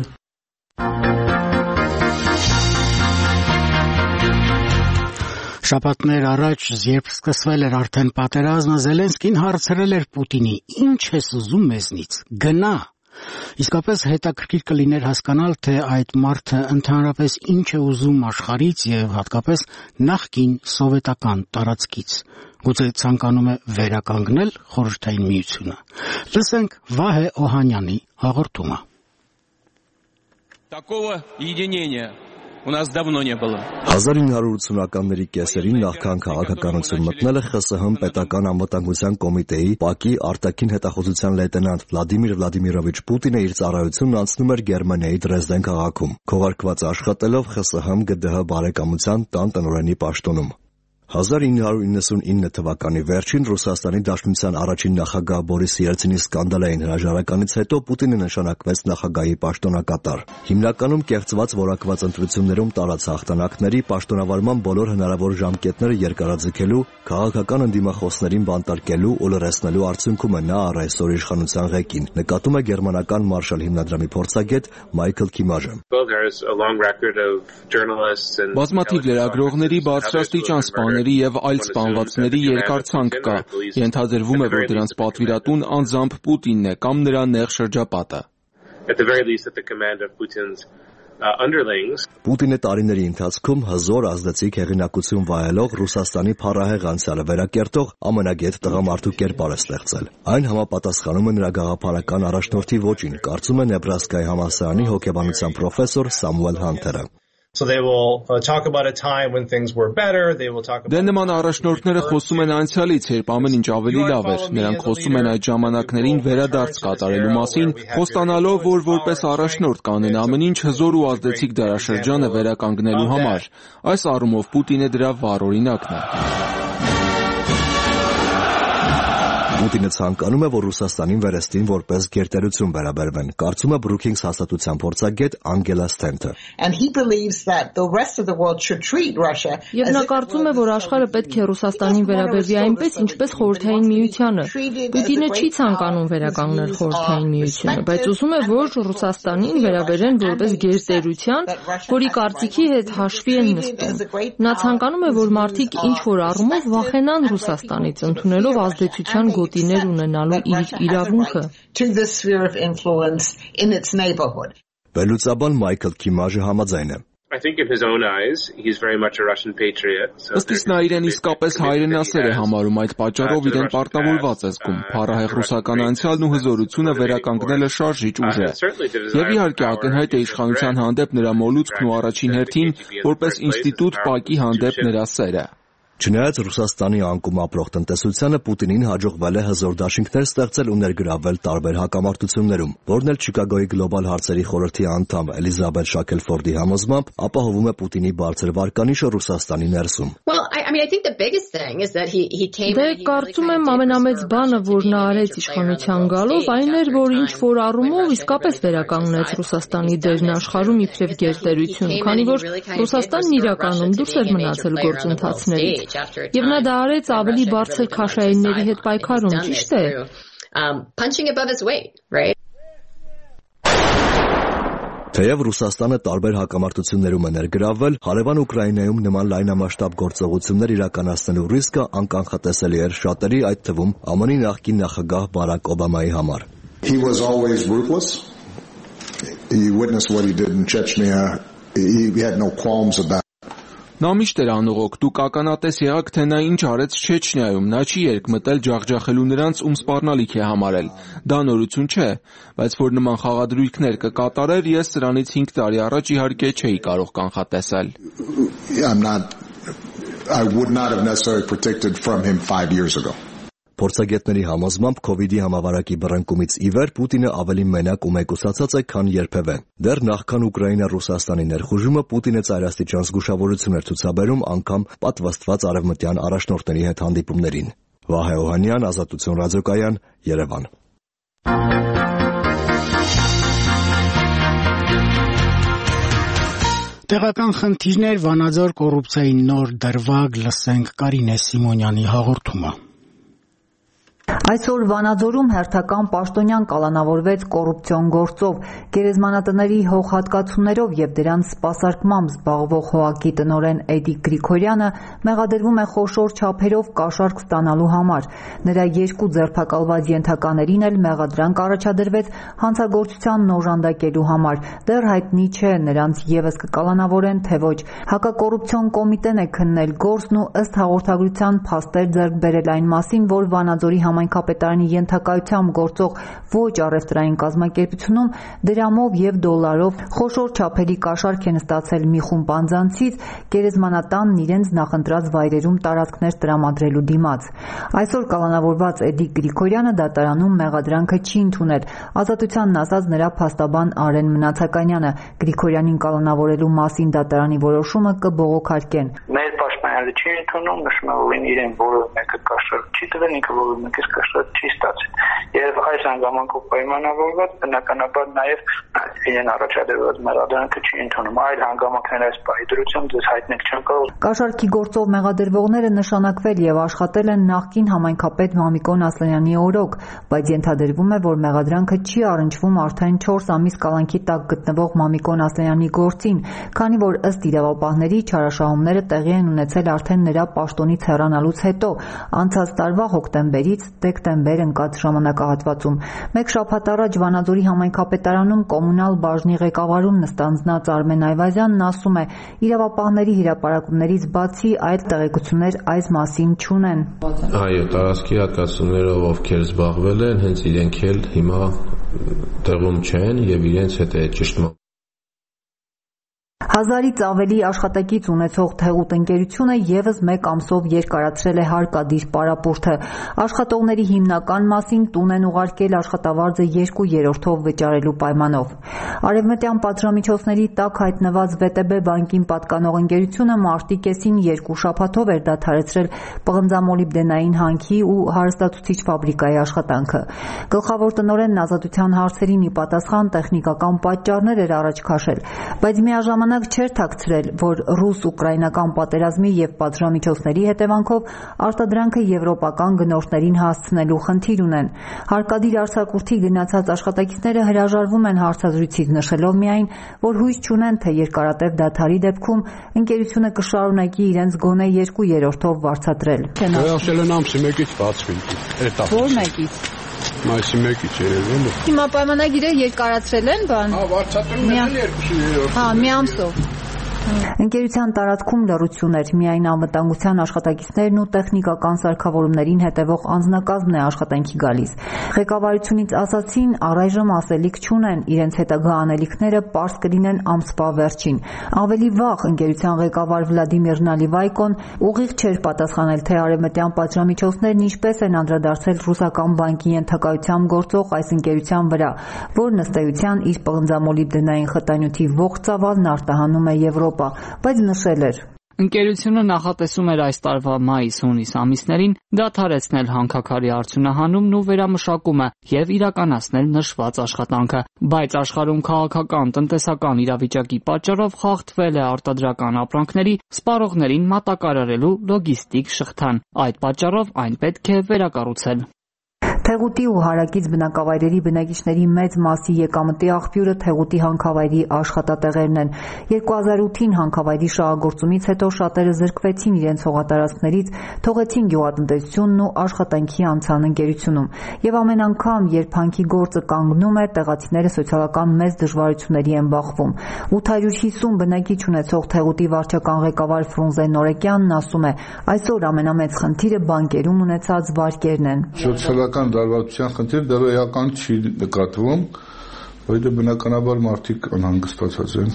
Շաբաթներ առաջ, երբ սկսվել էր արդեն պատերազմը, Զելենսկին հարցրել էր Պուտինի. «Ինչ ես ուզում մեզնից, գնա»։ Իսկապես հետաքրքիր կլիներ հասկանալ, թե այդ մարդը ընդհանրապես ինչ է ուզում աշխարհից եւ հատկապես նախկին սովետական տարածքից։ Գուցե ցանկանում է վերականգնել Խորհրդային Միությունը։ Լսենք Վահե Օհանյանի հաղորդումը։ Такого единения у нас давно не было. 1980-ականների կեսերին նախքան քաղաքականություն մտնել է ԽՍՀՄ պետական անվտանգության կոմիտեի ՊԱԿ-ի արտաքին հետախուզության լեյտենանտ Վլադիմիր Վլադիմիրովիչ Պուտինը իր ծառայությունն անցնում էր Գերմանիայի Դրեզդեն քաղաքում, քողարկված աշխատելով ԽՍՀՄ ԳԴՀ բարեկամության տան տնօրենի պաշտոնում։ 1999 թվականի վերջին Ռուսաստանի Դաշնության առաջին նախագահ Բորիս Ելցինի սկանդալային հրաժարականից հետո Պուտինը նշանակվեց նախագահի պաշտոնակատար։ Հիմնականում կեղծված որակված ընտրություններում տարած հաղթանակների, պաշտոնավարման բոլոր հնարավոր ժամկետները երկարաձգելու, քաղաքական ընդդիմախոսներին բանտարկելու ու լրացնելու արդյունքում է նա առ այսօր իշխանության ղեկին, նկատում է գերմանական Մարշալ հիմնադրամի փորձագետ Մայքլ Քիմաժը։ Բազմաթիվ լրագրողների, բարձրաստիճան սպաների եւ այլ սպանվածների երկար ցանկ կա։ Ենթադրվում է, որ դրանց պատվիրատուն անձամբ Պուտինն է կամ նրա նեղ շրջապատը։ Պուտինը տարիների ընթացքում հզոր ազդեցիկ հեղինակություն վայելող Ռուսաստանի փառահեղ անցյալը վերակերտող ամենագետ տղամարդու կերպար է ստեղծել։ Այն համապատասխանում է նրա գաղափարական առաջնորդի ոճին, կարծում է Նեբրասկայի համալսարանի հոգեբանության պրոֆեսոր Սամուել Հանթերը։ Դե նման առաջնորդները խոսում են անցյալից, երբ ամեն ինչ ավելի լավ էր։ Նրանք խոսում են այդ ժամանակներին վերադարձ կատարելու մասին, խոստանալով, որ որպես առաջնորդ կանեն ամեն ինչ հզոր ու ազդեցիկ դարաշրջանը վերականգնելու համար։ Այս առումով Պուտինը դրա վառ օրինակն է։ Պուտինը ցանկանում է, որ Ռուսաստանին վերստին որպես գերտերություն վերաբերվեն, կարծում է Brookings հաստատության փորձագետ Անգելա Ստենթը։ Եվ նա կարծում է, որ աշխարհը պետք է Ռուսաստանին վերաբերվի այնպես, ինչպես Խորհրդային Միությանը։ Պուտինը չի ցանկանում վերականգնել Խորհրդային Միությունը, բայց ուզում է, որ Ռուսաստանին վերաբերեն որպես գերտերություն, որի կարծիքի հետ հաշվի են նստում։ Նա ցանկանում է, որ մարդիկ ինչ որ առումով վախենան Ռուսաստանից, ընդունելով ազդեցության գոտիներ ունենալու իր իրավունքը։ Վերլուծաբան Մայքլ Քիմաժը համաձայն է։ Ըստ իս նա իրեն իսկապես հայրենասեր է համարում, այդ պատճառով իրեն պարտավորված է զգում։ Փառահեղ ռուսական անցյալն ու հզորությունը վերականգնելը շարժիչ ուժ է։ Եվ իհարկե ակնհայտ է իշխանության հանդեպ նրա մոլուցքն ու առաջին հերթին որպես ինստիտուտ ՊԱԿ-ի հանդեպ նրա սերը։ Չնայած Ռուսաստանի անկում ապրող տնտեսությանը Պուտինին հաջողվել է հզոր դաշինքներ ստեղծել ու ներգրավվել տարբեր հակամարտություններում, որն էլ Չիկագոյի գլոբալ հարցերի խորհրդի անդամ Էլիզաբեթ Շաքելֆորդի համոզմամբ ապահովում է Պուտինի բարձր վարկանիշը Ռուսաստանի ներսում։ կարծում եմ ամենամեծ բանը, որ նա արեց իշխանության գալով, այն էր, որ ինչ որ առումով իսկապես վերականգնեց Ռուսաստանի դերն աշխարհում իբրև գերտերություն, քանի որ Ռուսաստանն իրականում դուրս էր մնացել գործընթացներից։ Եվ նա դա արեց ավելի բարձր քաշայինների հետ պայքարում, ճիշտ է։ Թեև Ռուսաստանը տարբեր հակամարտություններում է ներգրավվել, հարևան Ուկրաինայում նման լայնամասշտաբ գործողություններ իրականացնելու ռիսկը անկանխատեսելի էր շատերի, այդ թվում ԱՄՆ-ի նախկին նախագահ Բարակ Օբամայի համար։ He was always ruthless. You witnessed what he did in Chechnya. He had no qualms about. Նա միշտ էր անողոք, դուք ականատես եղաք, թե նա ինչ արեց Չեչնիայում, նա չի երկմտել ջախջախելու նրանց, ում սպառնալիք է համարել։ Դա նորություն չէ, բայց որ նման խաղադրույքներ կկատարեր, ես սրանից 5 տարի առաջ իհարկե չէի կարող կանխատեսել։ I would not have necessarily predicted from him 5 years ago. Փորձագետների համոզմամբ COVID-ի համավարակի բռնկումից ի վեր Պուտինը ավելի մենակ ու մեկուսացած է, քան երբևէ։ Դեռ նախքան Ուկրաինա-Ռուսաստանի ներխուժումը Պուտինը ծայրաստիճան զգուշավորություն էր ցուցաբերում անգամ պատվաստված արևմտյան առաջնորդների հետ հանդիպումներին։ Վահե Օհանյան, Ազատություն ռադիոկայան, Երևան։ Տեղական խնդիրներ, Վանաձոր կոռուպցիայի նոր դրվագ, լսենք Կարինե Սիմոնյանի հաղորդումը։ Այսօր Վանաձորում հերթական պաշտոնյան կալանավորվեց կոռուպցիոն գործով, գերեզմանատների հողհատկացումներով եւ դրանց սպասարկմամբ զբաղվող ՀՕԱԿ-ի տնօրեն Էդիկ Գրիգորյանը մեղադրվում է խոշոր չափերով կաշառք ստանալու համար։ Նրա 2 ձերբակալված ենթականերին էլ մեղադրանք առաջադրվեց հանցագործության օժանդակելու համար։ Դեռ հայտնի չէ նրանց եւս կկալանավորեն թե ոչ։ Հակակոռուպցիոն կոմիտեն է քննել գործն ու ըստ հաղորդագրության փաստեր ձեռք բերել այն մասին, որ Վանաձորի համայնքապետարանի ենթակայությամբ գործող ոչ առևտրային կազմակերպությունում դրամով եւ դոլարով խոշոր չափերի կաշառք են ստացել մի խումբ անձանցից գերեզմանատանն իրենց նախընտրած վայրերում տարածքներ տրամադրելու դիմաց։ Այսօր կալանավորված Էդիկ Գրիգորյանը դատարանում մեղադրանքը չի ընդունել։ Ազատությանն ասած նրա փաստաբան Արեն Մնացականյանը Գրիգորյանին կալանավորելու մասին դատարանի որոշումը կբողոքարկեն։ Մեր պաշտպանյալը չի ընդունում, նշում է, որ իրեն որևէ մեկը կաշառք չի տվել, ինքը որևէ մեկը կաշառք չի ստացել։ Եվ այս հանգամանքով պայմանավորված բնականաբար նաև իրեն առաջադրված մեղադրանքը չի ընդունում։ Այլ հանգամանքներ այս պահի դրությամբ ձեզ հայտնել չեն կարող։ Կաշառքի գործով մեղադրվողները նշանակվել եւ աշխատել են նախկին համայնքապետ Մամիկոն Ասլանյանի օրոք, բայց ենթադրվում է, որ մեղադրանքը չի առնչվում արդեն 4 ամիս կալանքի տակ գտնվող Մամիկոն Ասլանյանի գործին, քանի որ ըստ իրավապահների չարաշահումները տեղի են ունեցել արդեն նրա պաշտոնից հեռանալուց հետո, անցած տարվա հոկտեմբերից դեկտեմբեր ընկած ժամանակահատվածում։ Մեկ շաբաթ առաջ Վանաձորի համայնքապետարանում կոմունալ բաժնի ղեկավարում նստանձնած Արմեն Այվազյանն ասում է, իրավապահների հրապարակումներից բացի այլ տեղեկություններ այս մասին չունեն։ Այո, տարածքի հատկացումներով ովքեր զբաղվել են, հենց իրենք էլ հիմա տեղում չեն եւ իրենց հետ է ճշտում։ 1000-ից ավելի աշխատակից ունեցող Թեղուտ ընկերությունը եւս 1 ամսով երկարացրել է հարկադիր պարապորտը։ Աշխատողների հիմնական մասին տուն են ուղարկել աշխատավարձը 2/3-ով վճարելու պայմանով։ Արևմտյան պատժամիջոցների տակ հայտնված ՎՏԲ բանկին պատկանող ընկերությունը մարտի կեսին 2 շաբաթով էր դադարեցրել պղնձամոլիբդենային հանքի ու հարստացուցիչ ֆաբրիկայի աշխատանքը։ Գլխավոր տնօրենն Ազատության հարցերին ի պատասխան տեխնիկական պատճառներ էր առաջ քաշել, բայց միաժամանակ չէր թաքցրել, որ ռուս-ուկրաինական պատերազմի եւ պատժամիջոցների հետևանքով արտադրանքը եվրոպական գնորդներին հասցնելու խնդիր ունեն։ Հարկադիր արձակուրդի գնացած աշխատակիցները հրաժարվում են հարցազրույցից, նշելով միայն, որ հույս չունեն, թե երկարատև դադարի դեպքում ընկերությունը կշարունակի իրենց գոնե 2/3-ով վարձատրել։ Վերջել ամսի 1-ից բացվի։ Ո՞ր մեկից։ Մայիսի 1-ից երևել է։ Հիմա պայմանագիրը երկարացրել են, բան։ Հա, վարձատրում են 2/3։ Հա, մի ամսով։ Ընկերության տարածքում լռություն էր, միայն անվտանգության աշխատակիցներն ու տեխնիկական սարքավորումներին հետևող անձնակազմն է աշխատանքի գալիս։ Ղեկավարությունից ասացին, առայժմ ասելիք չունեն, իրենց հետագա անելիքները պարզ կլինեն ամսվա վերջին։ Ավելի վաղ ընկերության ղեկավար Վլադիմիր Նալիվայկոն ուղիղ չէր պատասխանել, թե արևմտյան պատժամիջոցներն ինչպես են անդրադարձել ռուսական բանկի ենթակայությամբ գործող այս ընկերության վրա, որն ըստ էության իր պղնձամոլիբդենային խտանյութի ողջ ծավալն արտահանում է Եվրոպա, բայց նշել էր. Ընկերությունը նախատեսում էր այս տարվա մայիս-հունիս ամիսներին դադարեցնել հանքաքարի արդյունահանումն ու վերամշակումը եւ իրականացնել նշված աշխատանքը, բայց աշխարհում քաղաքական, տնտեսական իրավիճակի պատճառով խախտվել է արտադրական ապրանքների սպառողներին մատակարարելու լոգիստիկ շղթան։ Այդ պատճառով այն պետք է վերակառուցել։ Թեղուտի ու հարակից բնակավայրերի բնակիչների մեծ մասի եկամտի աղբյուրը Թեղուտի հանքավայրի աշխատատեղերն են։ 2008-ին հանքավայրի շահագործումից հետո շատերը զրկվեցին իրենց հողատարածքներից, թողեցին գյուղատնտեսությունն ու աշխատանքի անցան ընկերությունում։ Եվ ամեն անգամ, երբ հանքի գործը կանգնում է, տեղացիները սոցիալական մեծ դժվարությունների են բախվում։ 850 բնակիչ ունեցող Թեղուտի վարչական ղեկավար Ֆրունզե Նորեկյանն ասում է, այսօր ամենամեծ խնդիրը բանկերում ունեցած վարկերն են։ Սոցիալական դարվածության խնդիր դեռ էական չի նկատվում, բայց բնականաբար մարդիկ անհանգստացած են։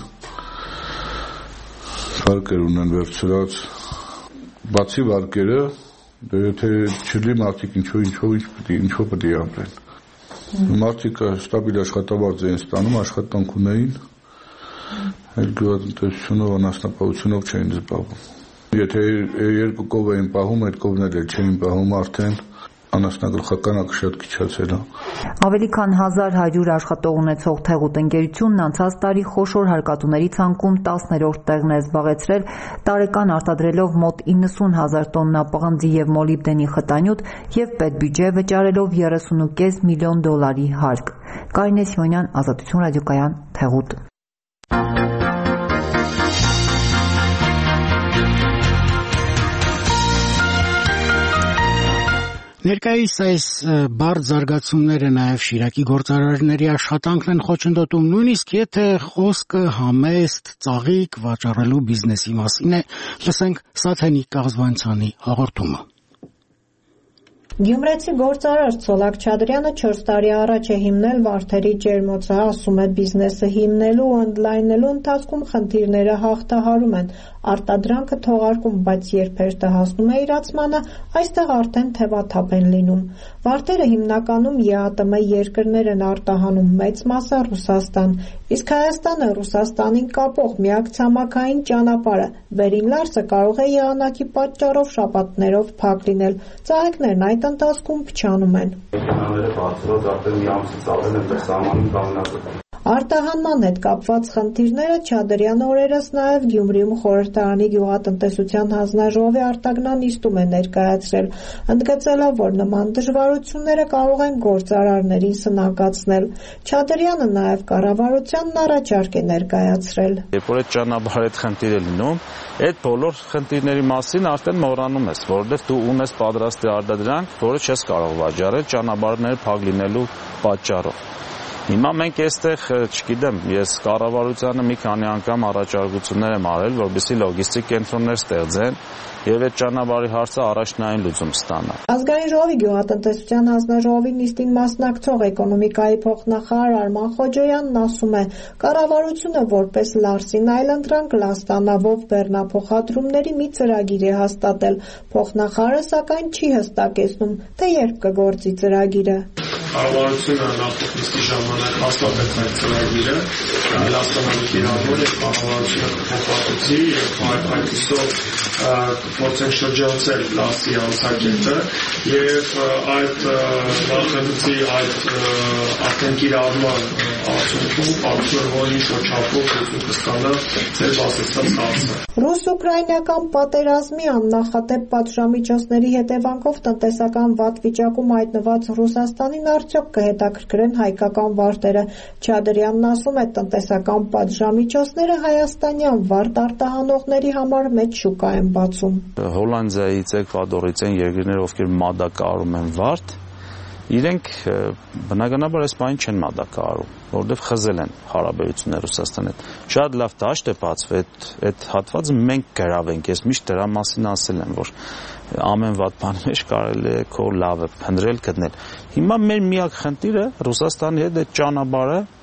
Վարկեր ունեն վերցրած, բացի վարկերը, եթե չլի մարդիկ ինչով պետք է ապրեն։ Մարդիկ ստաբիլ աշխատավարձ են ստանում, աշխատանք ունեին, այլ գյուղատնտեսությունով, անասնապահությունով չէին զբաղվում։ Եթե երկու կով էին պահում, այդ կովներ էլ չէին պահում արդեն անասնագլխականակը շատ քիչացել է։ Ավելի քան 1100 աշխատող ունեցող Թեղուտ ընկերությունն անցած տարի խոշոր հարկատուների ցանկում 10-րդ տեղն է զբաղեցրել, տարեկան արտադրելով մոտ 90,000 տոննա պղնձի եւ մոլիբդենի խտանյութ եւ պետբյուջե վճարելով $30.5 միլիոն հարկ։ Կարինե Սիմոնյան, Ազատություն ռադիոկայան, Թեղուտ։ Ներկայիս այս բարդ զարգացումները նաև Շիրակի գործարարների աշխատանքն են խոչընդոտում, նույնիսկ եթե խոսքը համեստ, ծաղիկ վաճառելու բիզնեսի մասին է, լսենք Սաթենիկ Կաղզվանցյանի հաղորդումը։ Գյումրեցի գործարար Ցոլակ Չադրյանը 4 տարի առաջ է հիմնել Վարդերի ջերմոցը, ասում է բիզնեսը հիմնելու ու ընդլայնելու ընթացքում խնդիրները հաղթահարում են, արտադրանքը թողարկում, բայց երբ հերթը հասնում է իրացմանը, այստեղ արդեն թևաթափ են լինում։ Վարդերը հիմնականում ԵԱՏՄ երկրներ են արտահանում, մեծ մասը Ռուսաստան, իսկ Հայաստանը Ռուսաստանին կապող միակ ցամաքային ճանապարհը, վերին լարսը կարող է եղանակի պատճառով շաբաթներով փակ լինել, ծաղիկներն այդ ընթացքում փչանում են։ Արտահանման հետ կապված խնդիրները Չադրյանը օրերս նաև Գյումրիում խորհրդարանի գյուղատնտեսության հանձնաժողովի արտագնանիստում է ներկայացրել, ընդգծելով, որ նման դժվարությունները կարող են գործարարներին սնանկացնել։ Չադրյանը նաև կառավարությանն առաջարկ է ներկայացրել։ Երբ որ այդ ճանապարհի հետ խնդիր է լինում, այդ բոլոր խնդիրների մասին արդեն մոռանում ես, որովհետև դու ունես պատրաստ արտադրանք, որը չես կարող վաճառել ճանապարհները փակ լինելու պատճառով։ Հիմա մենք այստեղ, չգիտեմ, ես կառավարությանը մի քանի անգամ առաջարկություններ եմ արել, որպեսզի լոգիստիկ կենտրոններ ստեղծեն եւ այդ ճանապարհի հարցը առաջնային լուծում ստանա։ Ազգային ժողովի գյուղատնտեսության հանձնաժողովի նիստին մասնակցող էկոնոմիկայի փոխնախարար Արման Խոջոյանն ասում է, կառավարությունը որպես Լարսին այլընտրանք լաստանավով բեռնափոխադրումների մի ծրագիր է հաստատել։ Փոխնախարարը սակայն չի հստակեցնում, թե երբ կգործի ծրագիրը։ Կառավարությունը նախորդ նիստի ժամանակ հաստատեց այդ ծրագիրը, լաստանավի կիրառումն է կառավարությունը փոխհատուցի եւ այդպիսով փորձենք շրջանցել լաստի անցակետը եւ այդ նախագծի այդ արդեն կիրառման արդյունքում պատմություն որ ինչ-որ չափով լուծում կստանա ձեր բացեցած հարցը։ Ռուս-ուկրաինական պատերազմի աննախադեպ պատժամիջոցների հետևանքով տնտեսական վատ վիճակում հայտնված Ռուսաստանին արդյոք կհետաքրքրեն հայկական վարտերը։ Չադրյանն ասում է, տնտեսական պատժամիջոցները հայաստանյան վարդ արտահանողների համար մեծ շուկա են բացում։ Հոլանդիայից, Էկվադորից են երկրներ, ովքեր մատակարարում են վարդ, իրենք բնականաբար այս բանը չեն մատակարարում, որովհետև խզել են հարաբերությունները Ռուսաստանի հետ։ Շատ լավ դաշտ է բացվել, այդ հատվածը մենք գրավենք, ես միշտ դրա մասին ասել եմ, որ ամեն վատ բանի մեջ կարելի է քո լավը փնտրել, գտնել։ Հիմա մեր միակ խնդիրը Ռուսաստանի հետ այդ ճանապարհը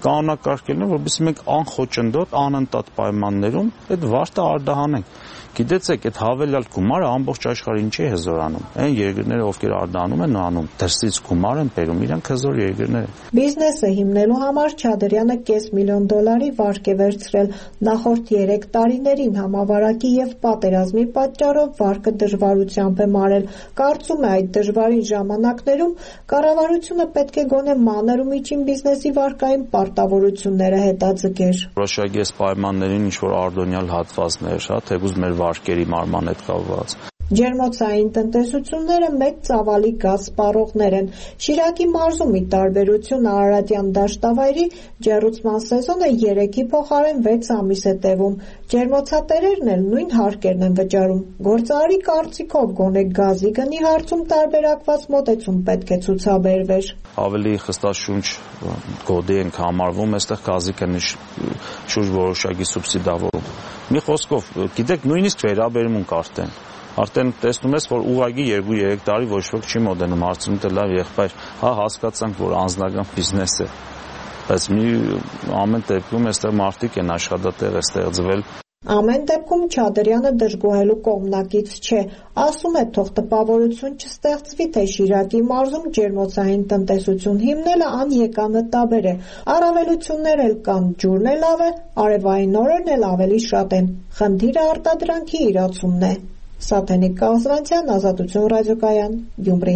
կանոնակարգելն է, որովհետեւ մենք անխոչնդոտ, անընդհատ պայմաններում այդ վարտը արդահանենք։ Գիտեցեք, այդ հավելյալ գումարը ամբողջ աշխարհին չի հզորանում։ Այն երկրները, ովքեր արդահանում են, անում դրսից գումար են բերում, իրանք հզոր երկրներ են։ Բիզնեսը հիմնելու համար Չադրյանը $500,000 վարկ է վերցրել։ Նախորդ 3 տարիներին համավարակի եւ պատերազմի պատճառով վարկը դժվարությամբ է մարել։ Կարծում է, այդ դժվարին ժամանակներում կառավարությունը պետք է գոնե մանր ու միջին բիզնեսի վարկային պարտավորությունները հետաձգեր։ Որոշակի պայմաններին ինչ-որ արդյունյալ հատվածներ, թեկուզ մեր վարկերի մարման հետ կապված։ Ջերմոցային տնտեսությունները մեծ ծավալի գազ սպառողներ են։ Շիրակի մարզում ի տարբերություն Արարատյան դաշտավայրի ջեռուցման սեզոնը 3-ի փոխարեն 6 ամիս է տևում։ Ջերմոցատերերն էլ նույն հարկերն են վճարում։ Գործարարի կարծիքով գոնե գազի գնի հարցում տարբերակված մոտեցում պետք է ցուցաբերվեր։ Ավելի խստաշունչ գոտի ենք համարվում, այստեղ գազի գնի շուրջ որոշակի սուբսիդավորում։ Մի խոսքով, գիտեք, նույնիսկ վերաբերմունք արդեն տեսնում ես, որ ուղղակի 2-3 տարի ոչ ոք չի մոտենում, հարցնում թե լավ եղբայր, հասկացանք, որ անձնական բիզնես է, բայց ամեն դեպքում այստեղ մարդիկ են աշխատատեղ է ստեղծվել։ Ամեն դեպքում Չադրյանը դժգոհելու կողմնակից չէ, ասում է թող տպավորություն չստեղծվի, թե Շիրակի մարզում ջերմոցային տնտեսություն հիմնելը անեկանտաբեր է, առավելություններ էլ կան, ջուրն է լավ է, արևային օրերն էլ ավելի շատ են, խնդիրը արտադրանքի իրացումն է։ Սաթենիկ Կազվանցյան, Ազատություն ռադիոկայան, Գյումրի։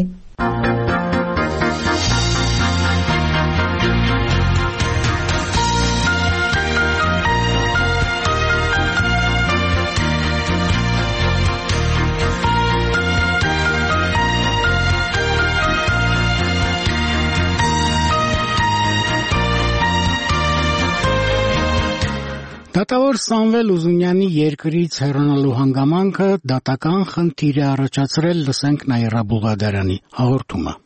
Դատավոր Սամվել Ուզունյանի երկրից հեռանալու հանգամանքը դատական խնդիր է առաջացրել, լսենք Նաիրա Բուղադարյանի հաղորդումը։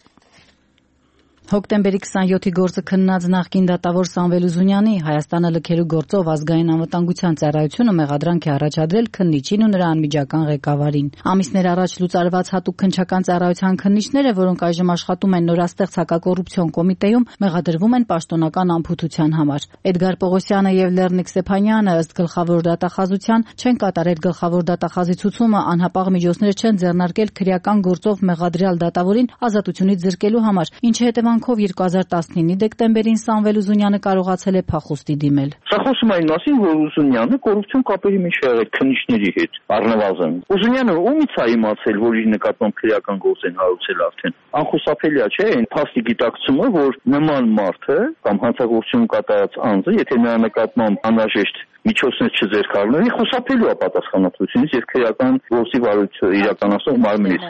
Հոկտեմբերի 27-ի գործը քննած նախկին դատավոր Սամվել Ուզունյանի Հայաստանը լքելու գործով ազգային անվտանգության ծառայությունը մեղադրանք է առաջադրել քննիչին ու նրա անմիջական ղեկավարին։ Ամիսներ առաջ լուծարված հատուկ քննչական ծառայության քննիչները, որոնք այժմ աշխատում են նորաստեղծ հակակոռուպցիոն կոմիտեում, մեղադրվում են պաշտոնական անփութության համար։ Էդգար Պողոսյանը եւ Լեռնիկ Ստեփանյանը ըստ գլխավոր դատախազության չեն կատարել գլխավոր դատախազի ցուցումը, անհապաղ միջոցներ չեն ձեռնարկել քրեական գործով մեղադրյալ դատավորին ազատությունից զրկելու համար, ինչի հետևանքով 2019-ի դեկտեմբերին Սամվել Ուզունյանը կարողացել է փախուստի դիմել։ Սա խոսում այն մասին, որ Ուզունյանը կոռուպցիոն կապերի մեջ եղել քննիչների հետ առնվազն։ Ուզունյանը ումից է իմացել, որ իր նկատմամբ քրեական գործ են հարուցել արդեն։ Անխուսափելի է, չէ՞, այն փաստի գիտակցումը, որ նման մարդը կամ հանցագործություն կատարած անձը, եթե նրա նկատմամբ անհրաժեշտ միջոցներ չձեռքարնի, խուսափելու է պատասխանատվությունից եւ քրեական գործի վարույթը իրականացնող մարմնից։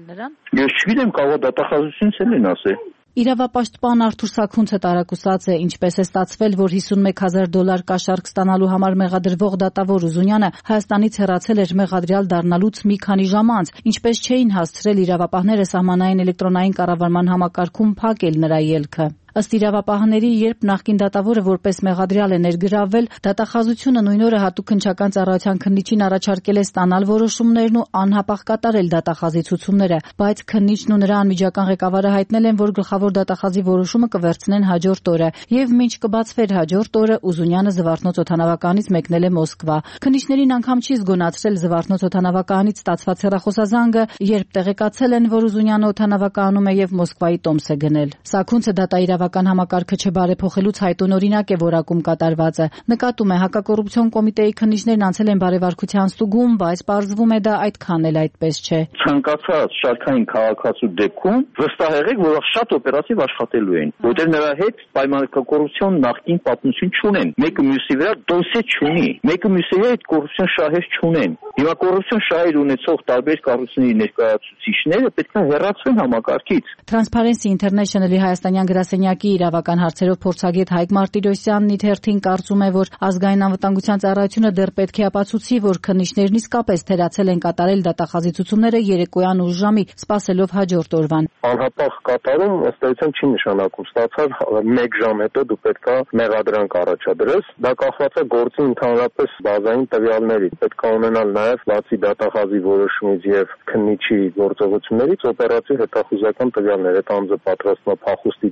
Ես չգիտեմ, կարող է դատախազությունից էլ են ասել։ Իրավապաշտպան Արթուր Սաքունցը տարակուսած է, ինչպես է ստացվել, որ $51,000 կաշառք ստանալու համար մեղադրվող դատավոր Ուզունյանը Հայաստանից հեռացել էր մեղադրյալ դառնալուց մի քանի ժամ անց, ինչպես չէին հասցրել իրավապահները սահմանային էլեկտրոնային կառավարման համակարգում փակել նրա ելքը։ Ըստ իրավապահների, երբ նախկին դատավորը որպես մեղադրյալ է ներգրավվել, դատախազությունը նույն օրը հատուկ քննչական ծառայության քննիչին առաջարկել է ստանալ որոշումներն ու անհապաղ կատարել դատախազի ցուցումները, բայց քննիչն ու նրա անմիջական ղեկավարը հայտնել են, որ գլխավոր դատախազի որոշումը կվերցնեն հաջորդ օրը, եւ մինչ կբացվեր հաջորդ օրը, Ուզունյանը Զվարթնոց օդանավականից մեկնել է Մոսկվա։ Քննիչներին անգամ չի զգոնացրել Զվարթնոց օդանավականից ստացված հեռախոսազանգը, երբ տեղեկացել են, որ Ուզունյանը օդանավականում է եւ Մոսկվայի տոմս է գնել։ Սաքունցը դատաիրավական համակարգը չբարեփոխելուց հայտոնօրինակ է որակում կատարվածը։ Նկատում է հակակոռուպցիոն կոմիտեի քննիչներն անցել են բարեվարկության ստուգում, բայց պարզվում է դա այդքան էլ այդպես չէ։ Ցանկացած շարքային քաղաքացու դեպքում վստահ եղեք, որ շատ օպերատիվ աշխատելու են, որտեղ նրա հետ պայմանական նախկին պատմություն չունեն։ Մեկը մյուսի վրա դոսե չունի, մեկը մյուսի հետ կոռուպցիոն շահեր չունեն։ Հիմա կոռուպցիոն շահեր ունեցող տարբեր կառույցների ներկայացուցիչները պետք է հեռացվեն համակարգից։ Transparency International-ի հայաստանյան գրասենյակի իրավական հարցերով փորձագետ Հայկ Մարտիրոսյանն իր հերթին կարծում է, որ ազգային անվտանգության ծառայությունը դեռ պետք է ապացուցի, որ քննիչներն իսկապես թերացել են կատարել դատախազի ցուցումները երեկոյան ուշ ժամի, սպասելով հաջորդ օրվան։ Անհապաղ կատարում ըստ էության չի նշանակում ստացար 1 ժամ հետո դու պետք է մեղադրանք առաջադրես։ Դա կախված է գործի ընդհանրապես բազային տվյալներից։ Պետք է ունենալ նաև բացի դատախազի որոշումից եւ քննիչի գործողություններից օպերատիվ հետախուզական տվյալներ։ Այդ անձը պատրաստվում է փախուստի դիմել եւ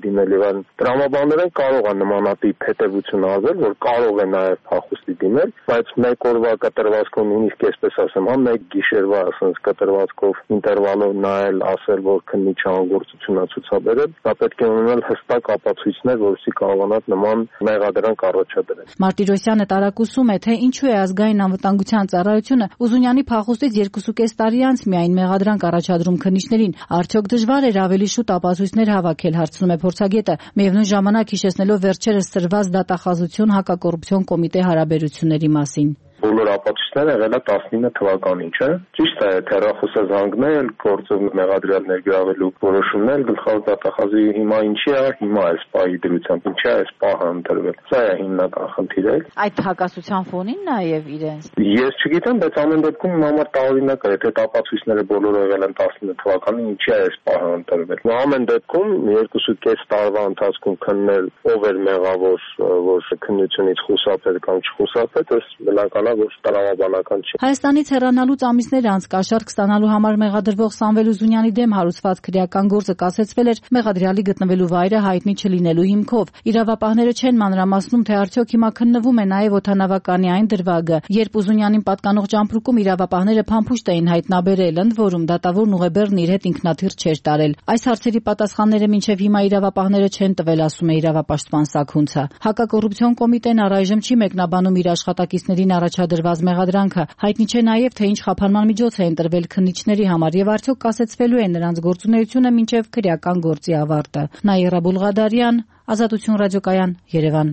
բան տրամաբաններն կարող է նմանատիպ հետևություն արվել, որ կարող է նաև փախուստի դիմել, բայց մեկ օրվա կտրվածքով նույնիսկ այսպես ասեմ, մեկ գիշերվա ասենց կտրվածքով ինտերվալով նայել, ասել, որ քննիչը անգործություն է ցուցաբերել, դա պետք է ունենալ հստակ ապացույցներ, որովհետեւ կարողանալ նման մեղադրանք առաջադրել։ Մարտիրոսյանը տարակուսում է, թե ինչու է ազգային անվտանգության ծառայությունը Ուզունյանի փախուստից 2.5 տարի անց միայն մեղադրանք առաջադրում քննիչներին, արդյոք դժվար էր ավելի շուտ ապացույցներ հավաքել, հարցնում է փորձագետը, միևնույն ժամանակ հիշեցնելով վերջերս սրված դատախազություն հակակոռուպցիոն կոմիտե հարաբերությունների մասին։ Բոլոր ապացույցները եղել է 19 թվականին, չէ՞։ Ճիշտ է, հեռախոսազանգնել, գործով մեղադրյալ ներգրավելու որոշումներ, գլխավոր դատախազի հիմա ինչի է, հիմա է սպայի դրությամբ, ինչի է սպահը ընտրվել։ Սա է հիմնական խնդիրը։ Այդ հակասության ֆոնին նաև իրենց։ Ես չգիտեմ, բայց ամեն դեպքում իմ համար տարօրինակ է, եթե ապացույցները բոլորը եղել են 19 թվականին, ինչի է սպահը ընտրվել։ Ամեն դեպքում 2.5 տարվա ընթացքում քննել ով էր մեղավոր, որ քննությունից խուսափել կամ չխուսափել, այս բնական տրամաբանական չի։ Հայաստանից հեռանալուց ամիսներ անց կաշառք ստանալու համար մեղադրվող Սամվել Ուզունյանի դեմ հարուցված քրեական գործը կասեցվել էր մեղադրյալի գտնվելու վայրը հայտնի չլինելու հիմքով։ Իրավապահները չեն մանրամասնում, թե արդյոք հիմա քննվում է նաև օդանավականի այն դրվագը, երբ Ուզունյանին պատկանող ճամփրուկում իրավապահները փամփուշտ էին հայտնաբերել, ընդ որում դատավորն Ուղեբեռն իր հետ ինքնաթիռ չէր տարել։ Այս հարցերի պատասխանները մինչև հիմա իրավապահները չեն տվել, ասում է իրավապաշտպան Սաքունցը։ Հակակոռուպցիոն կոմիտեն առայժմ չի մեկնաբանում իր աշխատակիցներին առաջադրված մեղադրանքը, հայտնի չէ նաև, թե ինչ խափանման միջոց է ընտրվել քննիչների համար եւ արդյոք կասեցվելու է նրանց գործունեությունը մինչև քրեական գործի ավարտը։ Նաիրա Բուլղադարյան, Ազատություն ռադիոկայան, Երևան։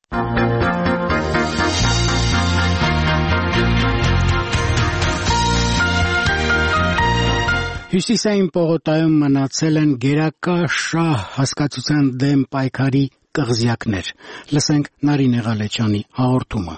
Հյուսիսային պողոտայում մնացել են գերակա շահ հասկացության դեմ պայքարի կղզյակներ։ Լսենք Նարինե Ղալեչյանի հաղորդումը։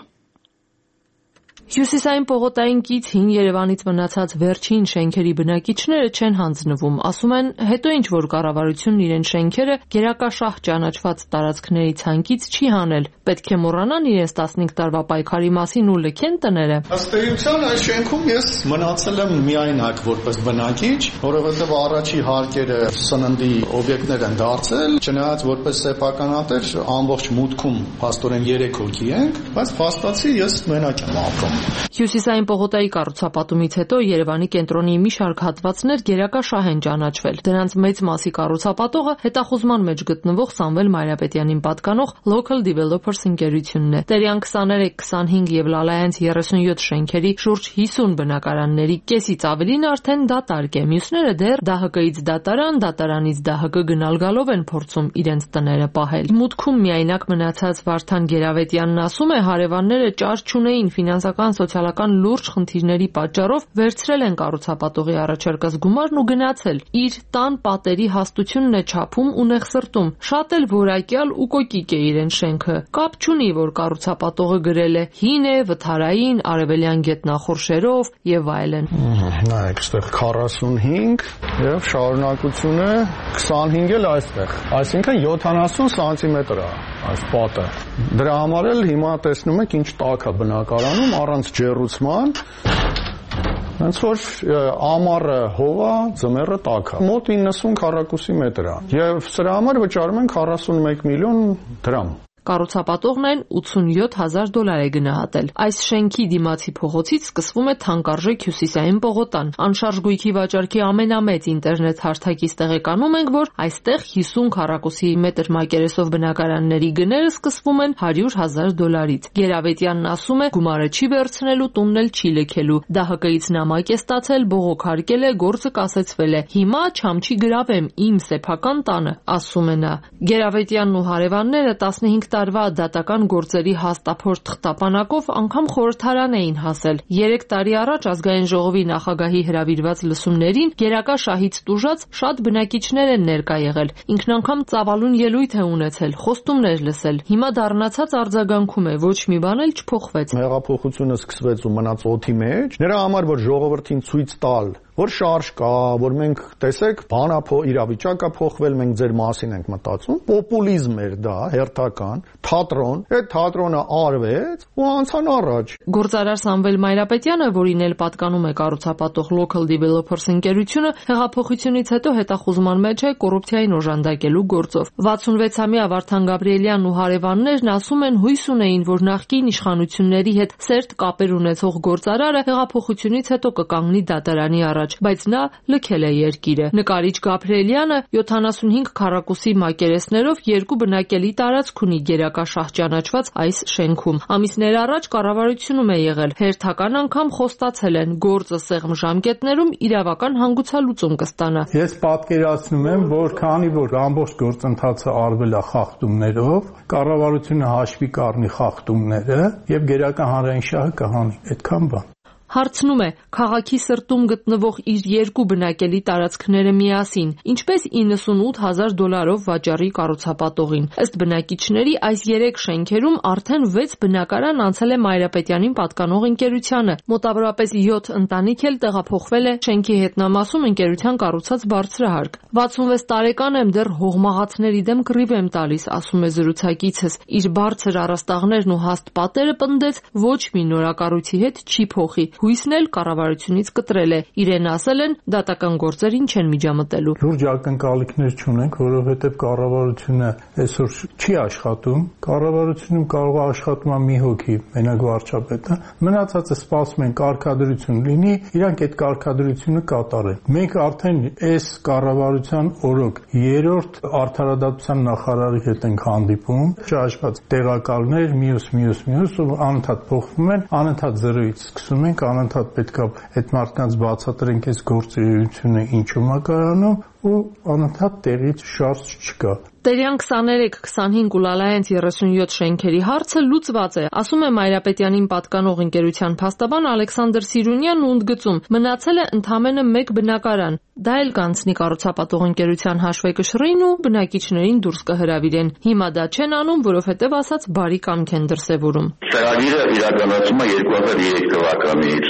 Հյուսիսային պողոտային կից հին Երևանից մնացած վերջին շենքերի բնակիչները չեն հանձնվում, ասում են, հետո ինչ որ կառավարությունն իրեն շենքերը գերակաշահ ճանաչված տարածքների ցանկից չի հանել, պետք է մոռանան իրենց 15 տարվա պայքարի մասին ու լքեն տները։ Ըստ էության այս շենքում ես մնացել եմ միայնակ որպես բնակիչ, որովհետև առաջի հարկերը սննդի օբյեկտներ են դարձել, չնայած որպես սեփականատեր ամբողջ մուտքում փաստորեն 3 հոգի ենք, բայց փաստացի ես մենակ եմ ապրում։ Հյուսիսային պողոտայի կառուցապատումից հետո Երևանի կենտրոնի մի շարք հատվածներ գերակա շահ են ճանաչվել։ Դրանց մեծ մասի կառուցապատողը հետախուզման մեջ գտնվող Սամվել Մայրապետյանին պատկանող Local Developers ընկերությունն է։ Տերյան 23-25 եւ Լալայans 37 շենքերի շուրջ 50 բնակարանների կեսից ավելին արդեն դատարկ է։ Մյուսները դեռ ԴՀԿ-ից դատարան, դատարանից ԴՀԿ գնալ-գալով են փորձում իրենց տները պահել։ Մուտքում միայնակ մնացած Վարդան Գերավետյանն ասում է, հարևանները ճար չունեին ֆինանսական սոցիալական լուրջ խնդիրների պատճառով վերցրել են կառուցապատողի առաջարկած գումարն ու գնացել։ Իր տան պատերի հաստությունն է չափում ու նեղսրտում։ Շատ էլ որակյալ ու կոկիկ է իրեն շենքը։ Կապ չունի, որ կառուցապատողը գրել է հին է, վթարային, արևելյան գետնախորշերով եւ այլն։ Նայեք, այստեղ 45 եւ շարունակությունը 25 էլ այստեղ։ Այսինքն 70 սանտիմետր է այս պատը։ Դրա համար էլ հիմա տեսնում եք ինչ տաք է բնակարանում առանց ջեռուցման, ոնց որ ամառը հովա, ձմեռը տաք է։ Մոտ 90 քառակուսի մետր է։ Եվ սրա համար վճարում են 41 միլիոն դրամ։ Կառուցապատողն այն $87,000 է գնահատել։ Այս շենքի դիմացի փողոցից սկսվում է թանկարժեք Հյուսիսային պողոտան։ Անշարժ գույքի վաճառքի ամենամեծ ինտերնետ հարթակից տեղեկանում ենք, որ այստեղ 50 քառակուսի մետր մակերեսով բնակարանների գները սկսվում են $100,000-ից։ Գերավետյանն ասում է, գումարը չի վերցնելու, տունն էլ չի լքելու։ ԴՀԿ-ից նամակ է ստացել, բողոքարկել է, գործը կասեցվել է։ Հիմա չամչի գրավեմ իմ սեփական տանը, ասում է նա։ Գերավետյանն ու հարևանները 15 տարվա դատական գործերի հաստափոր թղթապանակով անգամ խորհրդարան էին հասել։ 3 տարի առաջ ազգային ժողովի նախագահի հրավիրված լսումներին գերակա շահից տուժած շատ բնակիչներ են ներկա եղել։ Ինքն անգամ ծավալուն ելույթ է ունեցել, խոստումներ լսել։ Հիմա դառնացած արձագանքում է, ոչ մի բան էլ չփոխվեց։ Հեղափոխությունը սկսվեց ու մնաց օդի մեջ։ Նրա համար որ ժողովրդին ցույց տալ, որ շարժ կա, որ մենք տեսեք, իրավիճակը փոխվել, մենք ձեր մասին ենք մտածում, պոպուլիզմ էր դա, հերթական, թատրոն, այդ թատրոնը արվեց ու անցան առաջ։ Գործարար Սամվել Մայրապետյանը, որին էլ պատկանում է կառուցապատող Local Developers ընկերությունը, հեղափոխությունից հետո հետախուզման մեջ է կոռուպցիային օժանդակելու գործով։ 66-ամյա Վարդան Գաբրիելյանն ու հարևաններն ասում են հույս ունեին, որ նախկին իշխանությունների հետ սերտ կապեր ունեցող գործարարը հեղափոխությունից հետո կկանգնի դատարանի առաջ, բայց նա լքել է երկիրը։ Նկարիչ Գաբրիելյանը 75 քառակուսի մակերեսներով 2 բնակելի տարածք ունի գերակաշահ ճանաչված այս շենքում։ Ամիսներ առաջ կառավարությունում է եղել, հերթական անգամ խոստացել են գործը սեղմ ժամկետներում իրավական հանգուցալուծում կստանա։ Ես պատկերացնում եմ, որ քանի որ ամբողջ գործընթացը արվել է խախտումներով, կառավարությունը հաշվի կառնի խախտումները եւ գերական հանրային շահը կհանի։ Այդքան բան։ Հարցնում է, քաղաքի սրտում գտնվող իր 2 բնակելի տարածքները միասին, ինչպես $98,000 վաճառի կառուցապատողին։ Ըստ բնակիչների, այս 3 շենքերում արդեն 6 բնակարան անցել է Մայրապետյանին պատկանող ընկերությանը։ Մոտավորապես 7 ընտանիք էլ տեղափոխվել է շենքի հետնամասում ընկերության կառուցած բարձրահարկ։ 66 տարեկան եմ, դեռ հողմաղացների դեմ կռիվ եմ տալիս, ասում է զրուցակիցս։ Իր բարձր առաստաղներն ու հաստ պատերը պնդեց, ոչ մի նորակառույցի հետ չի փոխի։ Հույսն էլ կառավարությունից կտրել է։ Իրեն ասել են դատական գործերին չեն միջամտելու։ Լուրջ ակնկալիքներ չունենք, որովհետև կառավարությունը այսօր չի աշխատում։ Կառավարությունում կարող է աշխատում մի հոգի, մենակ վարչապետը։ Մնացածը սպասում են կարգադրություն լինի, իրանք այդ կարգադրությունը կատարեն։ Մենք արդեն այս կառավարության օրոք 3-րդ արդարադատության նախարարի հետ ենք հանդիպում, ճաշված տեղակալներ, մյուս ու անընդհատ փոխվում են, անընդհատ զրույց սկսում ենք, անընդհատ պետք է այդ մարդկանց բացատրենք այս գործունեությունը ինչու է կայանում ու անընդհատ տեղից շարժ չկա։ Տերյան 23-25 ու Լալայենց 37 շենքերի հարցը լուծված է, ասում է Մայրապետյանին պատկանող ընկերության փաստաբան Ալեքսանդր Սիրունյանն ու ընդգծում, մնացել է ընդամենը 1 բնակարան։ Դա էլ կանցնի կառուցապատող ընկերության հաշվեկշռին ու բնակիչներին դուրս կհրավիրեն։ Հիմա դա չեն անում, որովհետև ասած բարի կամք են դրսևորում։ Ծրագիրը իրականացում է 2003 թվականից։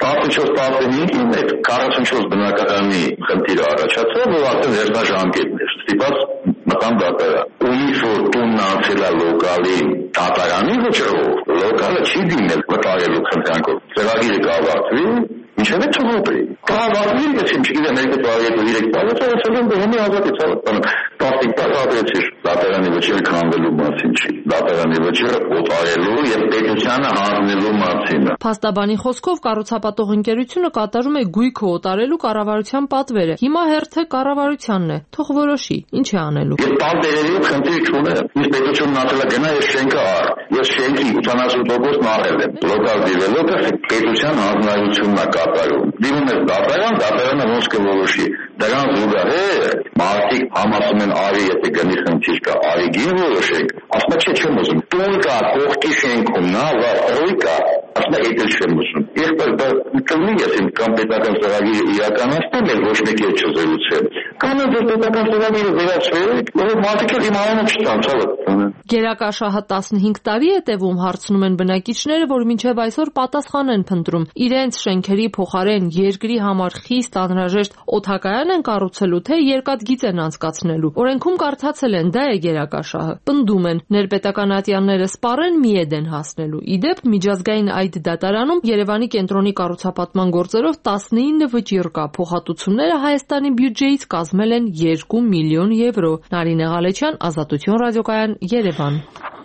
14-15-ին այդ 44 բնակարանի խնդիրը առաջացավ, որ արդեն վերջնաժամկետն էր ստիպած մտան դատարան։ Ումից որ տունն անցել է լոկալի դատարանի վճռով, լոկալը չի դիմել մտարելու խնդրանքով։ Ծրագիրը կավարտվի, ինչև է չհոպրի։ Կավարտվի, ես չգիտեմ, երկու տարի ասել բողոմի ազատեցավ, տասնիկ տակ ապրեցիր, դատարանի վճիռը քանդելու մասին չի, դատարանի վճիռը օտարելու և պետությանը հանձնելու մասին։ Փաստաբանի խոսքով կառուցապատող ընկերությունը կատարում է գույքը օտարելու կառավարության պատվերը։ Հիմա հերթը կառավարությանն է, թող որոշի, ինչ է անելու։ Ես տանտերերի խնդիր չունեմ, ինձ պետությունն ասել է գնա ես շենքը առ, ես շենքի 80%-ն առել եմ, լոկալ դիվելոպերը պետության հանձնարարությունն է կատարում։ Դիմում ես դատարանը ոնց կորոշի։ Դրան զուգահեռ մարդիկ համասում են արի, եթե գնի խնդիր կա, արի գին որոշենք, ասում է չեմ ուզում, տուն կա, կողքի շենքում, նա վայր կա, ասում է էդ չեմ ուզում։ Եղբայր դա կլինի, ես իմ կամ պետական ծրագիրը իրականացնեմ, էլ ոչ մեկի հետ չզրուցեմ։ Կամ էլ պետական ծրագիրը վերացրեք, որ մարդիկ էլ իմ անունը չտան, ցավոք։ Գերակաշահը 15 տարի է տևում, հարցնում են բնակիչները, որ մինչև այսօր պատասխան են փնտրում։ Իրենց շենքերի փոխարեն երկրի համար խիստ անհրաժեշտ օդակայան են կառուցելու, թե երկաթգիծ են անցկացնելու։ Օրենքում կարդացել են, դա է գերակաշահը։ Պնդում են, ներպետական ատյանները սպառեն միեդ են հասնելու։ Իդեպ միջազգային այդ դատարանում Երևանի կենտրոնի կառուցապատման գործերով 19 վճիռ կա։ Փոխհատուցումները Հայաստանի բյուջեից կազմել են 2 միլիոն եվրո։ Նարինե Ղալեչյան, Ազատություն ռադիոկայան, Երևան։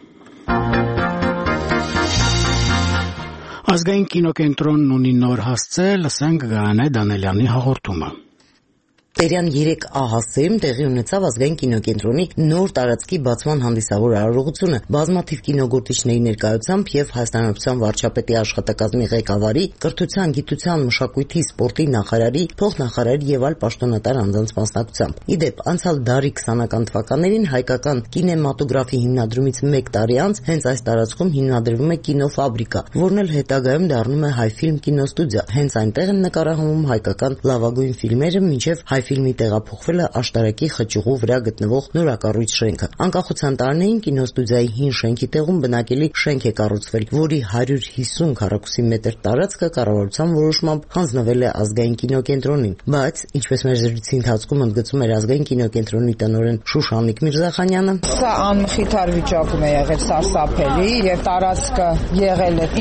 Ազգային կինոկենտրոնն ունի նոր հասցե, լսենք Գայանե Դանելյանի հաղորդումը։ Տերյան 3 ահասեում տեղի ունեցավ ազգային կինոկենտրոնի նոր տարածքի բացման հանդիսավոր արարողությունը բազմաթիվ կինոգործիչների ներկայությամբ եւ Հայաստանության վարչապետի աշխատակազմի ղեկավարի, կրթության, գիտության, մշակույթի, սպորտի նախարարի, փոխնախարարի եւ այլ պաշտոնատար անձանց մասնակցությամբ։ Իդեպ, անցյալ դարի 20-ական թվականներին հայկական կինեմատոգրաֆի հիմնադրումից 1 տարի անց հենց այս տարածքում հիմնադրվում է կինոֆաբրիկա, որն էլ հետագայում դառնում է Հայֆիլմ կինոստուդիա։ Հենց այնտեղ են նկարահանվում հայկական լավագույն ֆիլմերը, մինչև Հայֆիլմի տեղափոխվել է աշտարակի խճուղու վրա գտնվող նորակառույց շենքը։ Անկախության տարիներին կինոստուդիայի հին շենքի տեղում բնակելի շենք է կառուցվել, որի 150 քառակուսի մետր տարածքը կառավարության որոշմամբ հանձնվել է ազգային կինոկենտրոնին, բայց ինչպես մեր զրույցի ընթացքում ընդգծում էր ազգային կինոկենտրոնի տնօրեն Շուշանիկ Միրզախանյանը, սա անմխիթար վիճակում է եղել, սարսափելի, եւ տարածքը եղել է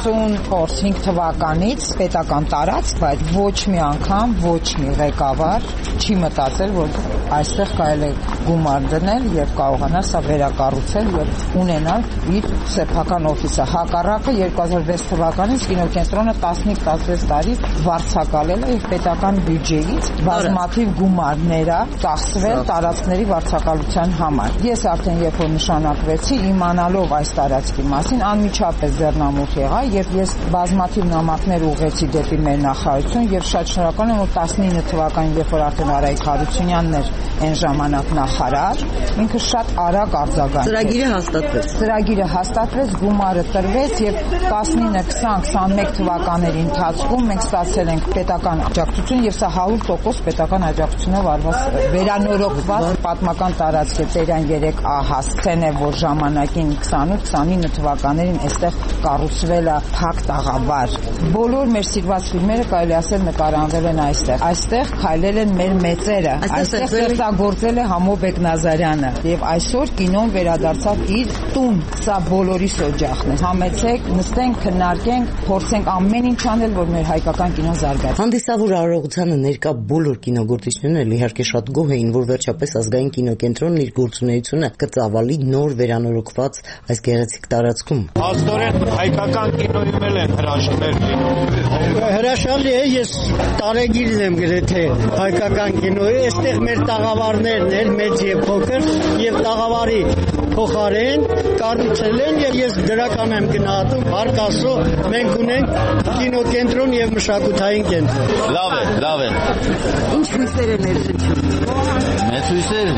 95 թվականից պետական տարածք, բայց ոչ մի անգամ ոչ մի ղեկավար չի մտածել, որ այստեղ կարելի է գումար դնել եւ կարողանալ սա վերակառուցել եւ ունենալ իր սեփական օֆիսը։ Հակառակը 2006 թվականից կինոկենտրոնը 15-16 տարի վարձակալել է եւ պետական բյուջեից բազմաթիվ գումարներ ծախսվել տարածքների վարձակալության համար։ Ես արդեն երբ որ նշանակվեցի, իմանալով այս տարածքի մասին, անմիջապես ձեռնամուխ եղա եւ ես բազմաթիվ նամակներ ուղղեցի դեպի մեր նախարարություն եւ շատ շնորհակալ եմ, որ 19 թվականին, երբ որ արդեն Արայիկ Հարությունյանն էր այն ժամանակ նախարար, ինքը շատ արագ արձագանքեց։ Ծրագիրը հաստատվեց, գումարը տրվեց եւ 19-20-21 թվականների ընթացքում մենք ստացել ենք պետական աջակցություն եւ սա 100% պետական աջակցությունով արված վերանորոգված պատմական տարածք է Տերյան 3A հասցեն է, որ ժամանակին 28-29 թվականներին այստեղ կառուցվել է փակ տաղավար։ Բոլոր մեր սիրված ֆիլմերը կարելի ասել նկարանվել են այստեղ։ Այստեղ քայլել են մեր մեծերը։ Այստեղ ստեղծագործել է Համո Բեկնազարյանը եւ այսօր կինոն վերադարձավ իր տուն։ Սա բոլորի օջախն է։ Համեցեք, նստենք, քննարկենք, փորձենք ամեն ինչ անել, որ մեր հայկական կինոն զարգանա։ Հանդիսավոր արարողությանը ներկա բոլոր կինոգործիչներն էլ իհարկե շատ գոհ էին, որ վերջապես ազգային կինոկենտրոնն իր գործունեությունը կծավալի նոր վերանորոգված այս գեղեցիկ տարածքում։ Աստորեն հայկական կինոյում էլ են հրաշքներ լինում։ Հրաշալի է, ես տարեգիրն եմ գրեթե հայկական կինոյի, այստեղ մեր տաղավարներն են մեծ եւ փոքր եւ տաղավարի փոխարեն կառուցել են եւ ես դրական եմ գնահատում, հարկ Աստծո, մենք ունենք կինոկենտրոն եւ մշակութային կենտրոն։ Լավ է։ Ինչ հույսեր են ներշնչում։ Մեծ հույսեր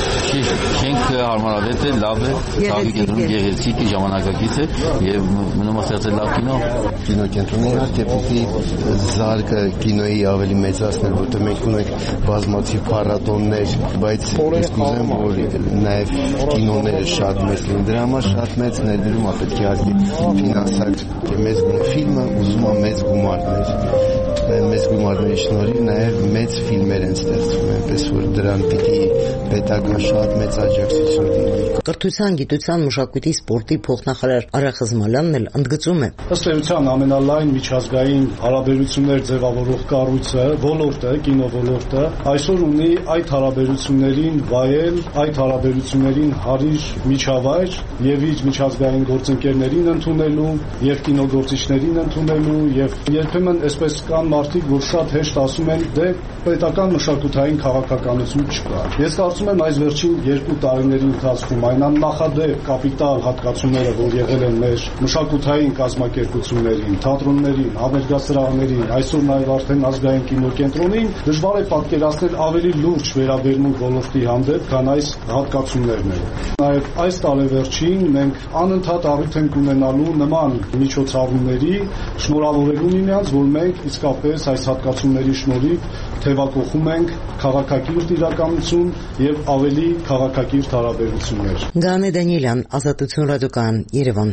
շենքը հարմարավետ է, լավ է, ցավի կենտրոնը գեղեցիկ է, ժամանակակից է եւ մնում է ստեղծել լավ կինո։ Կինոկենտրոնը իհարկե պիտի զարգը կինոյի ավելի մեծացնել, որտեղ մենք ունենք բազմաթիվ փառատոններ, բայց ես կուզեմ, որ նաեւ կինոները շատ մեծ լինեն։ Դրա համար շատ մեծ ներդրում է պետք է իհարկե ֆինանսալ մեծ ֆիլմը ուզում է մեծ գումարներ։ Մեծ գումարների շնորհիվ նաև մեծ ֆիլմեր են ստեղծվում, այնպես որ դրան պիտի պետական շատ մեծ աջակցություն լինի։ Կրթության, գիտության, մշակույթի, սպորտի փոխնախարար Արա Խզմալյանն էլ ընդգծում է. Ըստ էության ամենալայն միջազգային հարաբերություններ ձևավորող կառույցը, ոլորտը, կինոոլորտը այսօր ունի այդ հարաբերություններին վայել, այդ հարաբերություններին հարիր միջավայր եւ իր միջազգային գործընկերներին ընդունելու եւ կինոգործիչներին ընդունելու եւ երբեմն այսպես կան մարդիկ, որ շատ հեշտ ասում են, դե պետական մշակութային քաղաքականություն չկա։ Ես կարծում եմ այս վերջին 2 տարիների ընթացքում այն աննախադեպ կապիտալ հատկացումները, որ եղել են մեր մշակութային կազմակերպություններին, թատրոններին, համերգասրահներին, այսօր նաև արդեն ազգային կինոկենտրոնին, դժվար է պատկերացնել ավելի լուրջ վերաբերմունք ոլորտի հանդեպ, քան այս հատկացումներն են։ Նաև այս տարեվերջին մենք անընդհատ առիթ ենք ունենալու նման միջոցառումների, շնորհավորելու միմյանց, որ մենք իսկապես այս հատկացումների շնորհիվ թևակողում ենք քաղաքակիրթ իրականություն եւ ավելի քաղաքակիրթ հարաբերություններ։ Գանե Դանիելյան, Ազատություն ռադիոկայան, Երևան։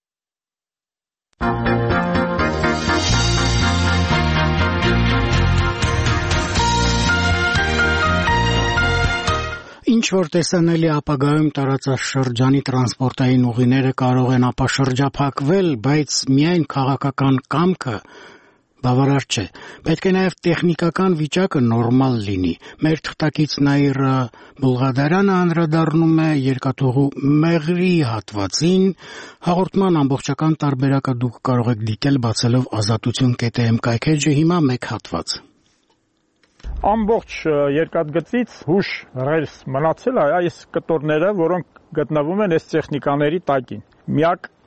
Ինչ որ տեսանելի ապագայում տարածաշրջանի տրանսպորտային ուղիները կարող են ապաշրջափակվել, բայց միայն քաղաքական կամքը բավարար չէ։ Պետք է նաև տեխնիկական վիճակը նորմալ լինի։ Մեր թղթակից Նաիրա Բուլղադարյանը անդրադառնում է երկաթուղու մեղրի հատվածին։ Հաղորդման ամբողջական տարբերակը դուք կարող եք դիտել բացելով azatutun.am կայքեջը հիմա մեկ հատված։ Ամբողջ երկաթգծից հուշ ռելս մնացել է այս կտորները, որոնք գտնվում են այս տեխնիկաների տակին։ Միակ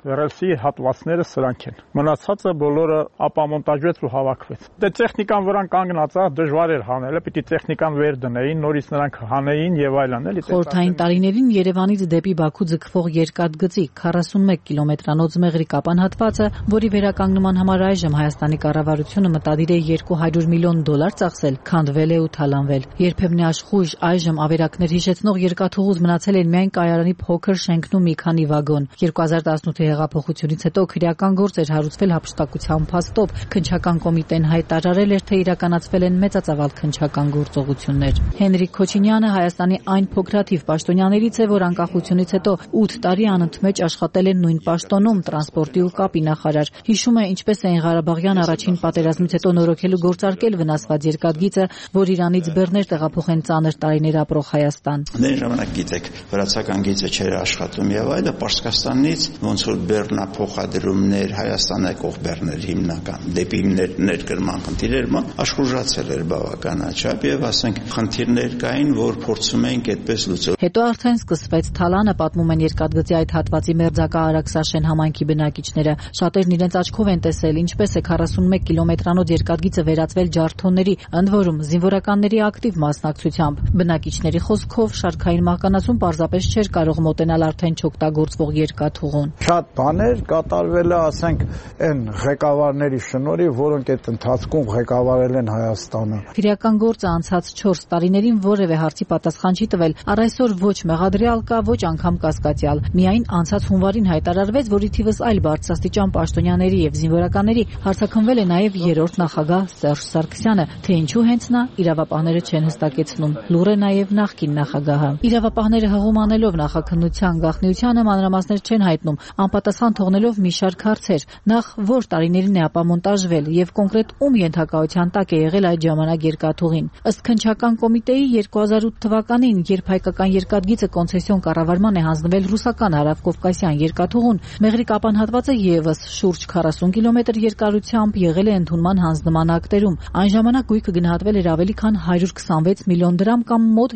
ռելսի հատվածները սրանք են։ Մնացածը բոլորը ապամոնտաժվեց ու հավաքվեց։ Դե տեխնիկան վրան կանգնած է, դժվար էր հանելը, պիտի տեխնիկան վեր դնեին, նորից նրանք հանեին եւ այլն, էլի։ Խորհրդային տարիներին Երևանից դեպի Բաքու ձգվող երկաթգծի 41 կիլոմետրանոց Մեղրի-Կապան հատվածը, որի վերականգնման համար այժմ Հայաստանի կառավարությունը մտադիր է $200 միլիոն ծախսել, քանդվել է ու թալանվել։ Երբեմն աշխույժ այժմ ավերակներ հիշեցնող երկաթուղուց մնացել են միայն կայարանի փոքր շենքն ու մի քանի վագոն։ 2018-ի հեղափոխությունից հետո քրեական գործ էր հարուցվել հափշտակության փաստով, քննչական կոմիտեն հայտարարել էր, թե իրականացվել են մեծածավալ քննչական գործողություններ։ Հենրիկ Քոչինյանը Հայաստանի այն փոքրաթիվ պաշտոնյաներից է, որ անկախությունից հետո 8 տարի անընդմեջ աշխատել են նույն պաշտոնում տրանսպորտի ու կապի նախարար։ Հիշում է, ինչպես էին Ղարաբաղյան առաջին պատերազմից հետո նորոգել ու գործարկել վնասված երկաթգիծը, որ Իրանից բեռներ տեղափոխեն ծանր տարիներ ապրող Հայաստան։ Դե ժամանակ գիտեք, վրացական գիծը չէր աշխատում եւ այլը, Պարսկաստանից ոնց որ բեռնա փոխադրումներ, Հայաստան եկող բեռներ հիմնական դեպի ներկրման խնդիրներ աշխուժացել էր բավականաչափ եւ ասենք խնդիրներ կային, որ փորձում էինք այդպես լուծել։ Հետո արդեն սկսվեց թալանը, պատմում են երկաթգծի այդ հատվածի մերձակա Արաքսաշեն համայնքի բնակիչները։ Շատերն իրենց աչքով են տեսել, ինչպես է 41 կիլոմետրանոց երկաթգիծը վերածվել ջարդոնների, ընդ որում զինվորականների ակտիվ մասնակցությամբ։ Բնակիչների խոսքով շարքային մահկանացուն պարզապես չէր կարող մոտենալ արդեն չօգտագործվող երկաթուղուն։ Շատ բաներ կատարվել է, ասենք, այն ղեկավարների շնորհիվ, որոնք այդ ընթացքում ղեկավարել են Հայաստանը։ Քրեական գործը անցած 4 տարիներին որևէ հարցի պատասխան չի տվել, առ այսօր ոչ մեղադրյալ կա, ոչ անգամ կասկածյալ։ Միայն անցած հունվարին հայտարարվեց, որ ի թիվս այլ բարձրաստիճան պաշտոնյաների եւ զինվորականների հարցաքննվել է նաեւ երրորդ նախագահ Սերժ Սարգսյանը, թե ինչու հենց նա իրավապահները չեն հստակեցնում։ Լուր է նաեւ նախկին նախագահը։ Իրավապահները հղում անելով նախաքննության գաղտնիությանը մանրամասներ չեն հայտնում, անպատասխան թողնելով մի շարք հարցեր։ Նախ որ տարիներին է ապամոնտաժվել եւ կոնկրետ ում ենթակայության տակ է եղել այդ ժամանակ երկաթուղին։ Ըստ քննչական կոմիտեի 2008 թվականին, երբ հայկական երկաթգիծը կոնցեսիոն կառավարման է հանձնվել ռուսական հարավկովկասյան երկաթուղուն, Մեղրի-Կապան հատվածը եւս շուրջ 40 կիլոմետր երկարությամբ եղել է ընդունման հանձնման ակտերում։ Այն ժամանակ գույքը գնահատվել էր ավելի քան 126 միլիոն դրամ կամ մոտ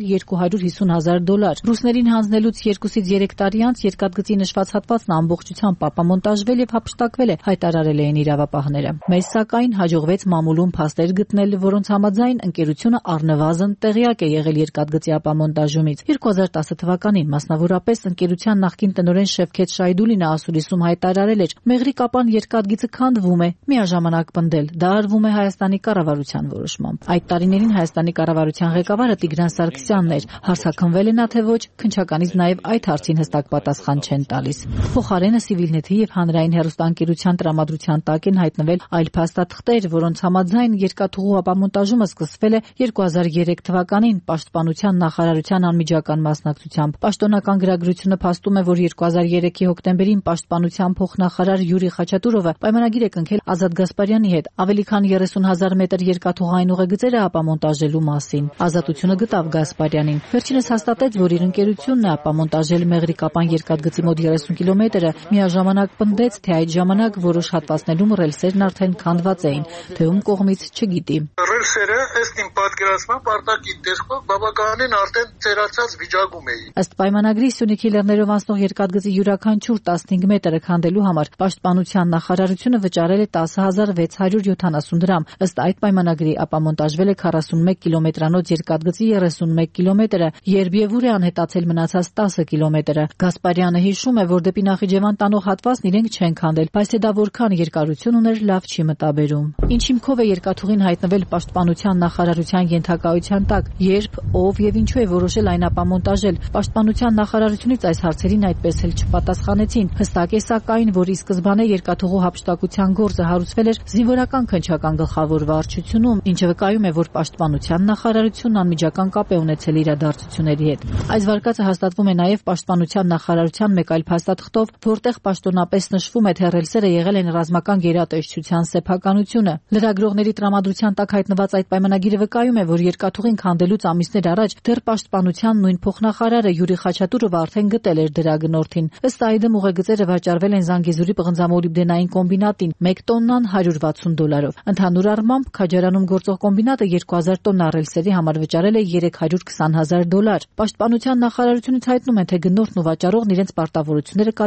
$250,000։ Ռուսներին հանձնելուց 2-ից 3 տարի անց երկաթգծի նշված հատվածն ամբողջությամբ ապամոնտաժվել եւ հափշտակվել է, հայտարարել էին իրավապահները։ Մեզ սակայն հաջողվեց մամուլում փաստեր գտնել, որոնց համաձայն ընկերությունը առնվազն տեղյակ է եղել երկաթգծի ապամոնտաժումից։ 2010 թվականին մասնավորապես ընկերության նախկին տնօրեն Շևքեթ Շայդուլինը ասուլիսում հայտարարել էր. «Մեղրի-Կապան երկաթգիծը քանդվում է, միաժամանակ պնդել։ Դա արվում է Հայաստանի կառավարության որոշմամբ»։ Այդ տարիներին Հայաստանի կառավարության ղեկավարը Տիգրան Սարգսյանն էր։ Հարցաքննվել է նա թե ոչ, քննչականից նաև այդ հարցին հստակ պատասխան չեն տալիս։ Փոխարենը Civilnet-ի եւ հանրային հեռուստաընկերության տրամադրության տակ են հայտնվել այլ փաստաթղթեր, որոնց համաձայն երկաթուղու ապամոնտաժումը սկսվել է 2003 թվականին Պաշտպանության նախարարության անմիջական մասնակցությամբ։ Պաշտոնական գրագրությունը փաստում է, որ 2003-ի հոկտեմբերին Պաշտպանության փոխնախարար Յուրի Խաչատուրովը պայմանագիր է կնքել Ազատ Գասպարյանի հետ ավելի քան 30,000 մետր երկաթուղային ուղեգծերը ապամոնտաժելու մասին։ Ազատությունը գտավ Գասպարյանին։ Վերջինս հաստատեց, որ իր ընկերությունն է ապամոնտաժել Մեղրի-Կապան երկաթգծի մոտ 30 կիլոմետրը, միաժամանակ պնդեց, թե այդ ժամանակ որոշ հատվածներում ռելսերն արդեն քանդված էին, թե ում կողմից չգիտի։ Ռելսերը ըստ իմ պատկերացմամբ արտաքին տեսքով բավականին արդեն ծերացած վիճակում էին։ Ըստ պայմանագրի Սյունիքի լեռներով անցնող երկաթգծի յուրաքանչյուր 15 մետրը քանդելու համար Պաշտպանության նախարարությունը վճարել է 10,670 դրամ։ Ըստ այդ պայմանագրի ապամոնտաժվել է 41 կիլոմետրանոց երկաթգծի 31 կիլոմետրը, երբ է անհետացել մնացած 10 կիլոմետրը։ Գասպարյանը հիշում է, որ դեպի Նախիջևան տանող հատվածն իրենք չեն քանդել, բայց թե դա որքան երկարություն ուներ, լավ չի մտաբերում։ Ինչ հիմքով է երկաթուղին հայտնվել Պաշտպանության նախարարության ենթակայության տակ, երբ, ով եւ ինչու է որոշել այն ապամոնտաժել։ Պաշտպանության նախարարությունից այս հարցերին այդպես էլ չպատասխանեցին։ Հստակ է սակայն, որ ի սկզբանե երկաթուղու հափշտակության գործը հարուցվել էր զինվորական քննչական գլխավոր վարչությունում, ինչը վկայում է, որ Պաշտպանության նախարարությունն անմիջական կապ է ունեցել իրադարձությունների հետ։ Այս վարկածը հաստատվում է նաև Պաշտպանության նախարարության մեկ այլ փաստաթղթով, որտեղ պաշտոնապես նշվում է, թե ռելսերը եղել են ռազմական գերատեսչության սեփականությունը։ Լրագրողների տրամադրության տակ հայտնված այդ պայմանագիրը վկայում է, որ երկաթուղին քանդելուց ամիսներ առաջ դեռ Պաշտպանության նույն փոխնախարարը Յուրի Խաչատուրովը արդեն գտել էր դրա գնորդին։ Ըստ այդմ ուղեգծերը վաճառվել են Զանգեզուրի պղնձամոլիբդենային կոմբինատին 1 տոննան $160։ Ընդհանուր առմամբ Քաջարանում գործող կոմբինատը 2000 տոննա ռելսերի համար վճարել է $320,000։ Պաշտպանության նախարարությունից հայտնում են, թե գնորդն ու վաճառողն իրենց պարտավորությունները կատարել են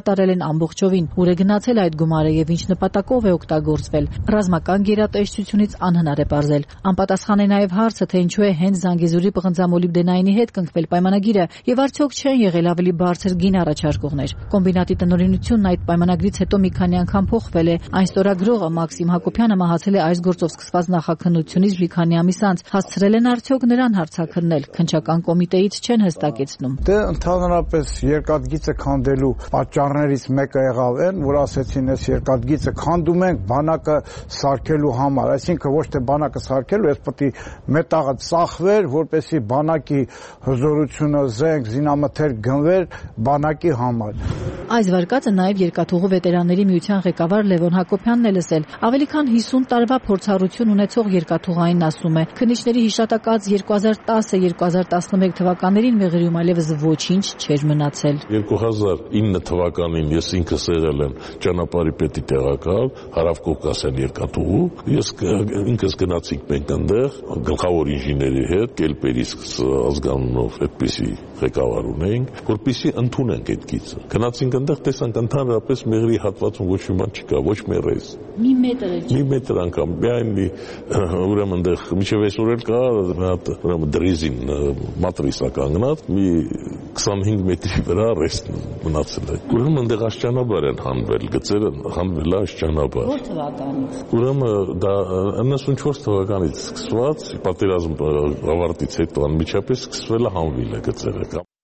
ամբողջովին, ուր է գնացել այդ գումարը եւ ինչ նպատակով է օգտագործվել։ Ռազմական գերատեսչությունից անհնար է պարզել։ Անպատասխան է նաեւ հարցը, թե ինչու է հենց Զանգեզուրի պղնձամոլիբդենայինի հետ կնքվել պայմանագիրը եւ արդյոք չեն եղել ավելի բարձր գին առաջարկողներ։ Կոմբինատի տնօրինությունն այդ պայմանագրից հետո մի քանի անգամ փոխվել է։ Այն ստորագրողը Մաքսիմ Հակոբյանը մահացել է այս գործով սկսված նախաքննությունից մի քանի ամիս անց։ Հասցրել են արդյոք նրան հարցաքննել։ Քննչական կոմիտեից չեն հստակեցնում։ Դե ընդհանրապես երկաթգիծը քանդելու պատճառներից մեկը եղավ այն, որ ասեցին, այս երկաթգիծը քանդում ենք բանակը սարքելու համար, այսինքն ոչ թե բանակը սարքելու, այս պետք է մետաղը ծախվեր, որպեսզի բանակի հզորությունը, զենք, զինամթերք գնվեր բանակի համար։ Այս վարկածը նաև երկաթուղու վետերանների միության ղեկավար Լևոն Հակոբյանն է լսել։ Ավելի քան 50 տարվա փորձառություն ունեցող երկաթուղային ասում է, քննիչների հիշատակած 2010-2011 թվականներին մեղրիում այլևս ոչինչ չէր մնացել։ 2009 թվականին ես ինքս եղել եմ ճանապարհի պետի տեղակալ, Հարավ-Կովկասյան երկաթուղու, ես ինքս գնացինք մենք այնտեղ գլխավոր ինժեների հետ, Կելպերի ազգանունով այդպիսի ղեկավար ունեինք, որպեսզի ընդունենք այդ գիծը։ Գնացինք այնտեղ, տեսանք ընդհանրապես մեղրի հատվածում ոչ մի բան չկա, ոչ մի ռեզ։ Մի մետր է։ Մի մետր անգամ, միայն ուրեմն այնտեղ միջև այսօր էլ կա, ուրեմն դրիզին մատրիսա կանգնած, մի 25 մետրի վրա ռեստն մնացել է։ Ուրեմն այնտեղ աշճանաբար են հանվել, գծերը հանվել է աշճանաբար։ Որ թվականից։ Ուրեմն դա 94 թվականից սկսված, պատերազմ ավարտից հետո անմիջապես սկսվել է հանվել է գծերը։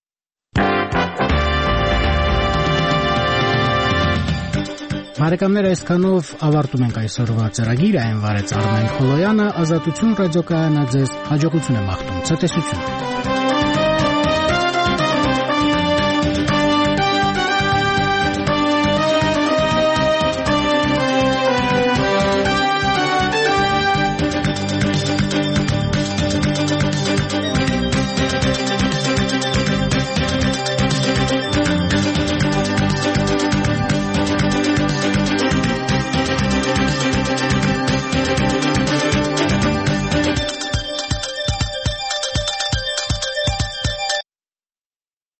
Բարեկամներ, այսքանով ավարտում ենք այսօրվա ծրագիրը, այն վարեց Արմեն Խոլոյանը, Ազատություն ռադիոկայանը ձեզ հաջողություն է մաղթում, ցտեսություն։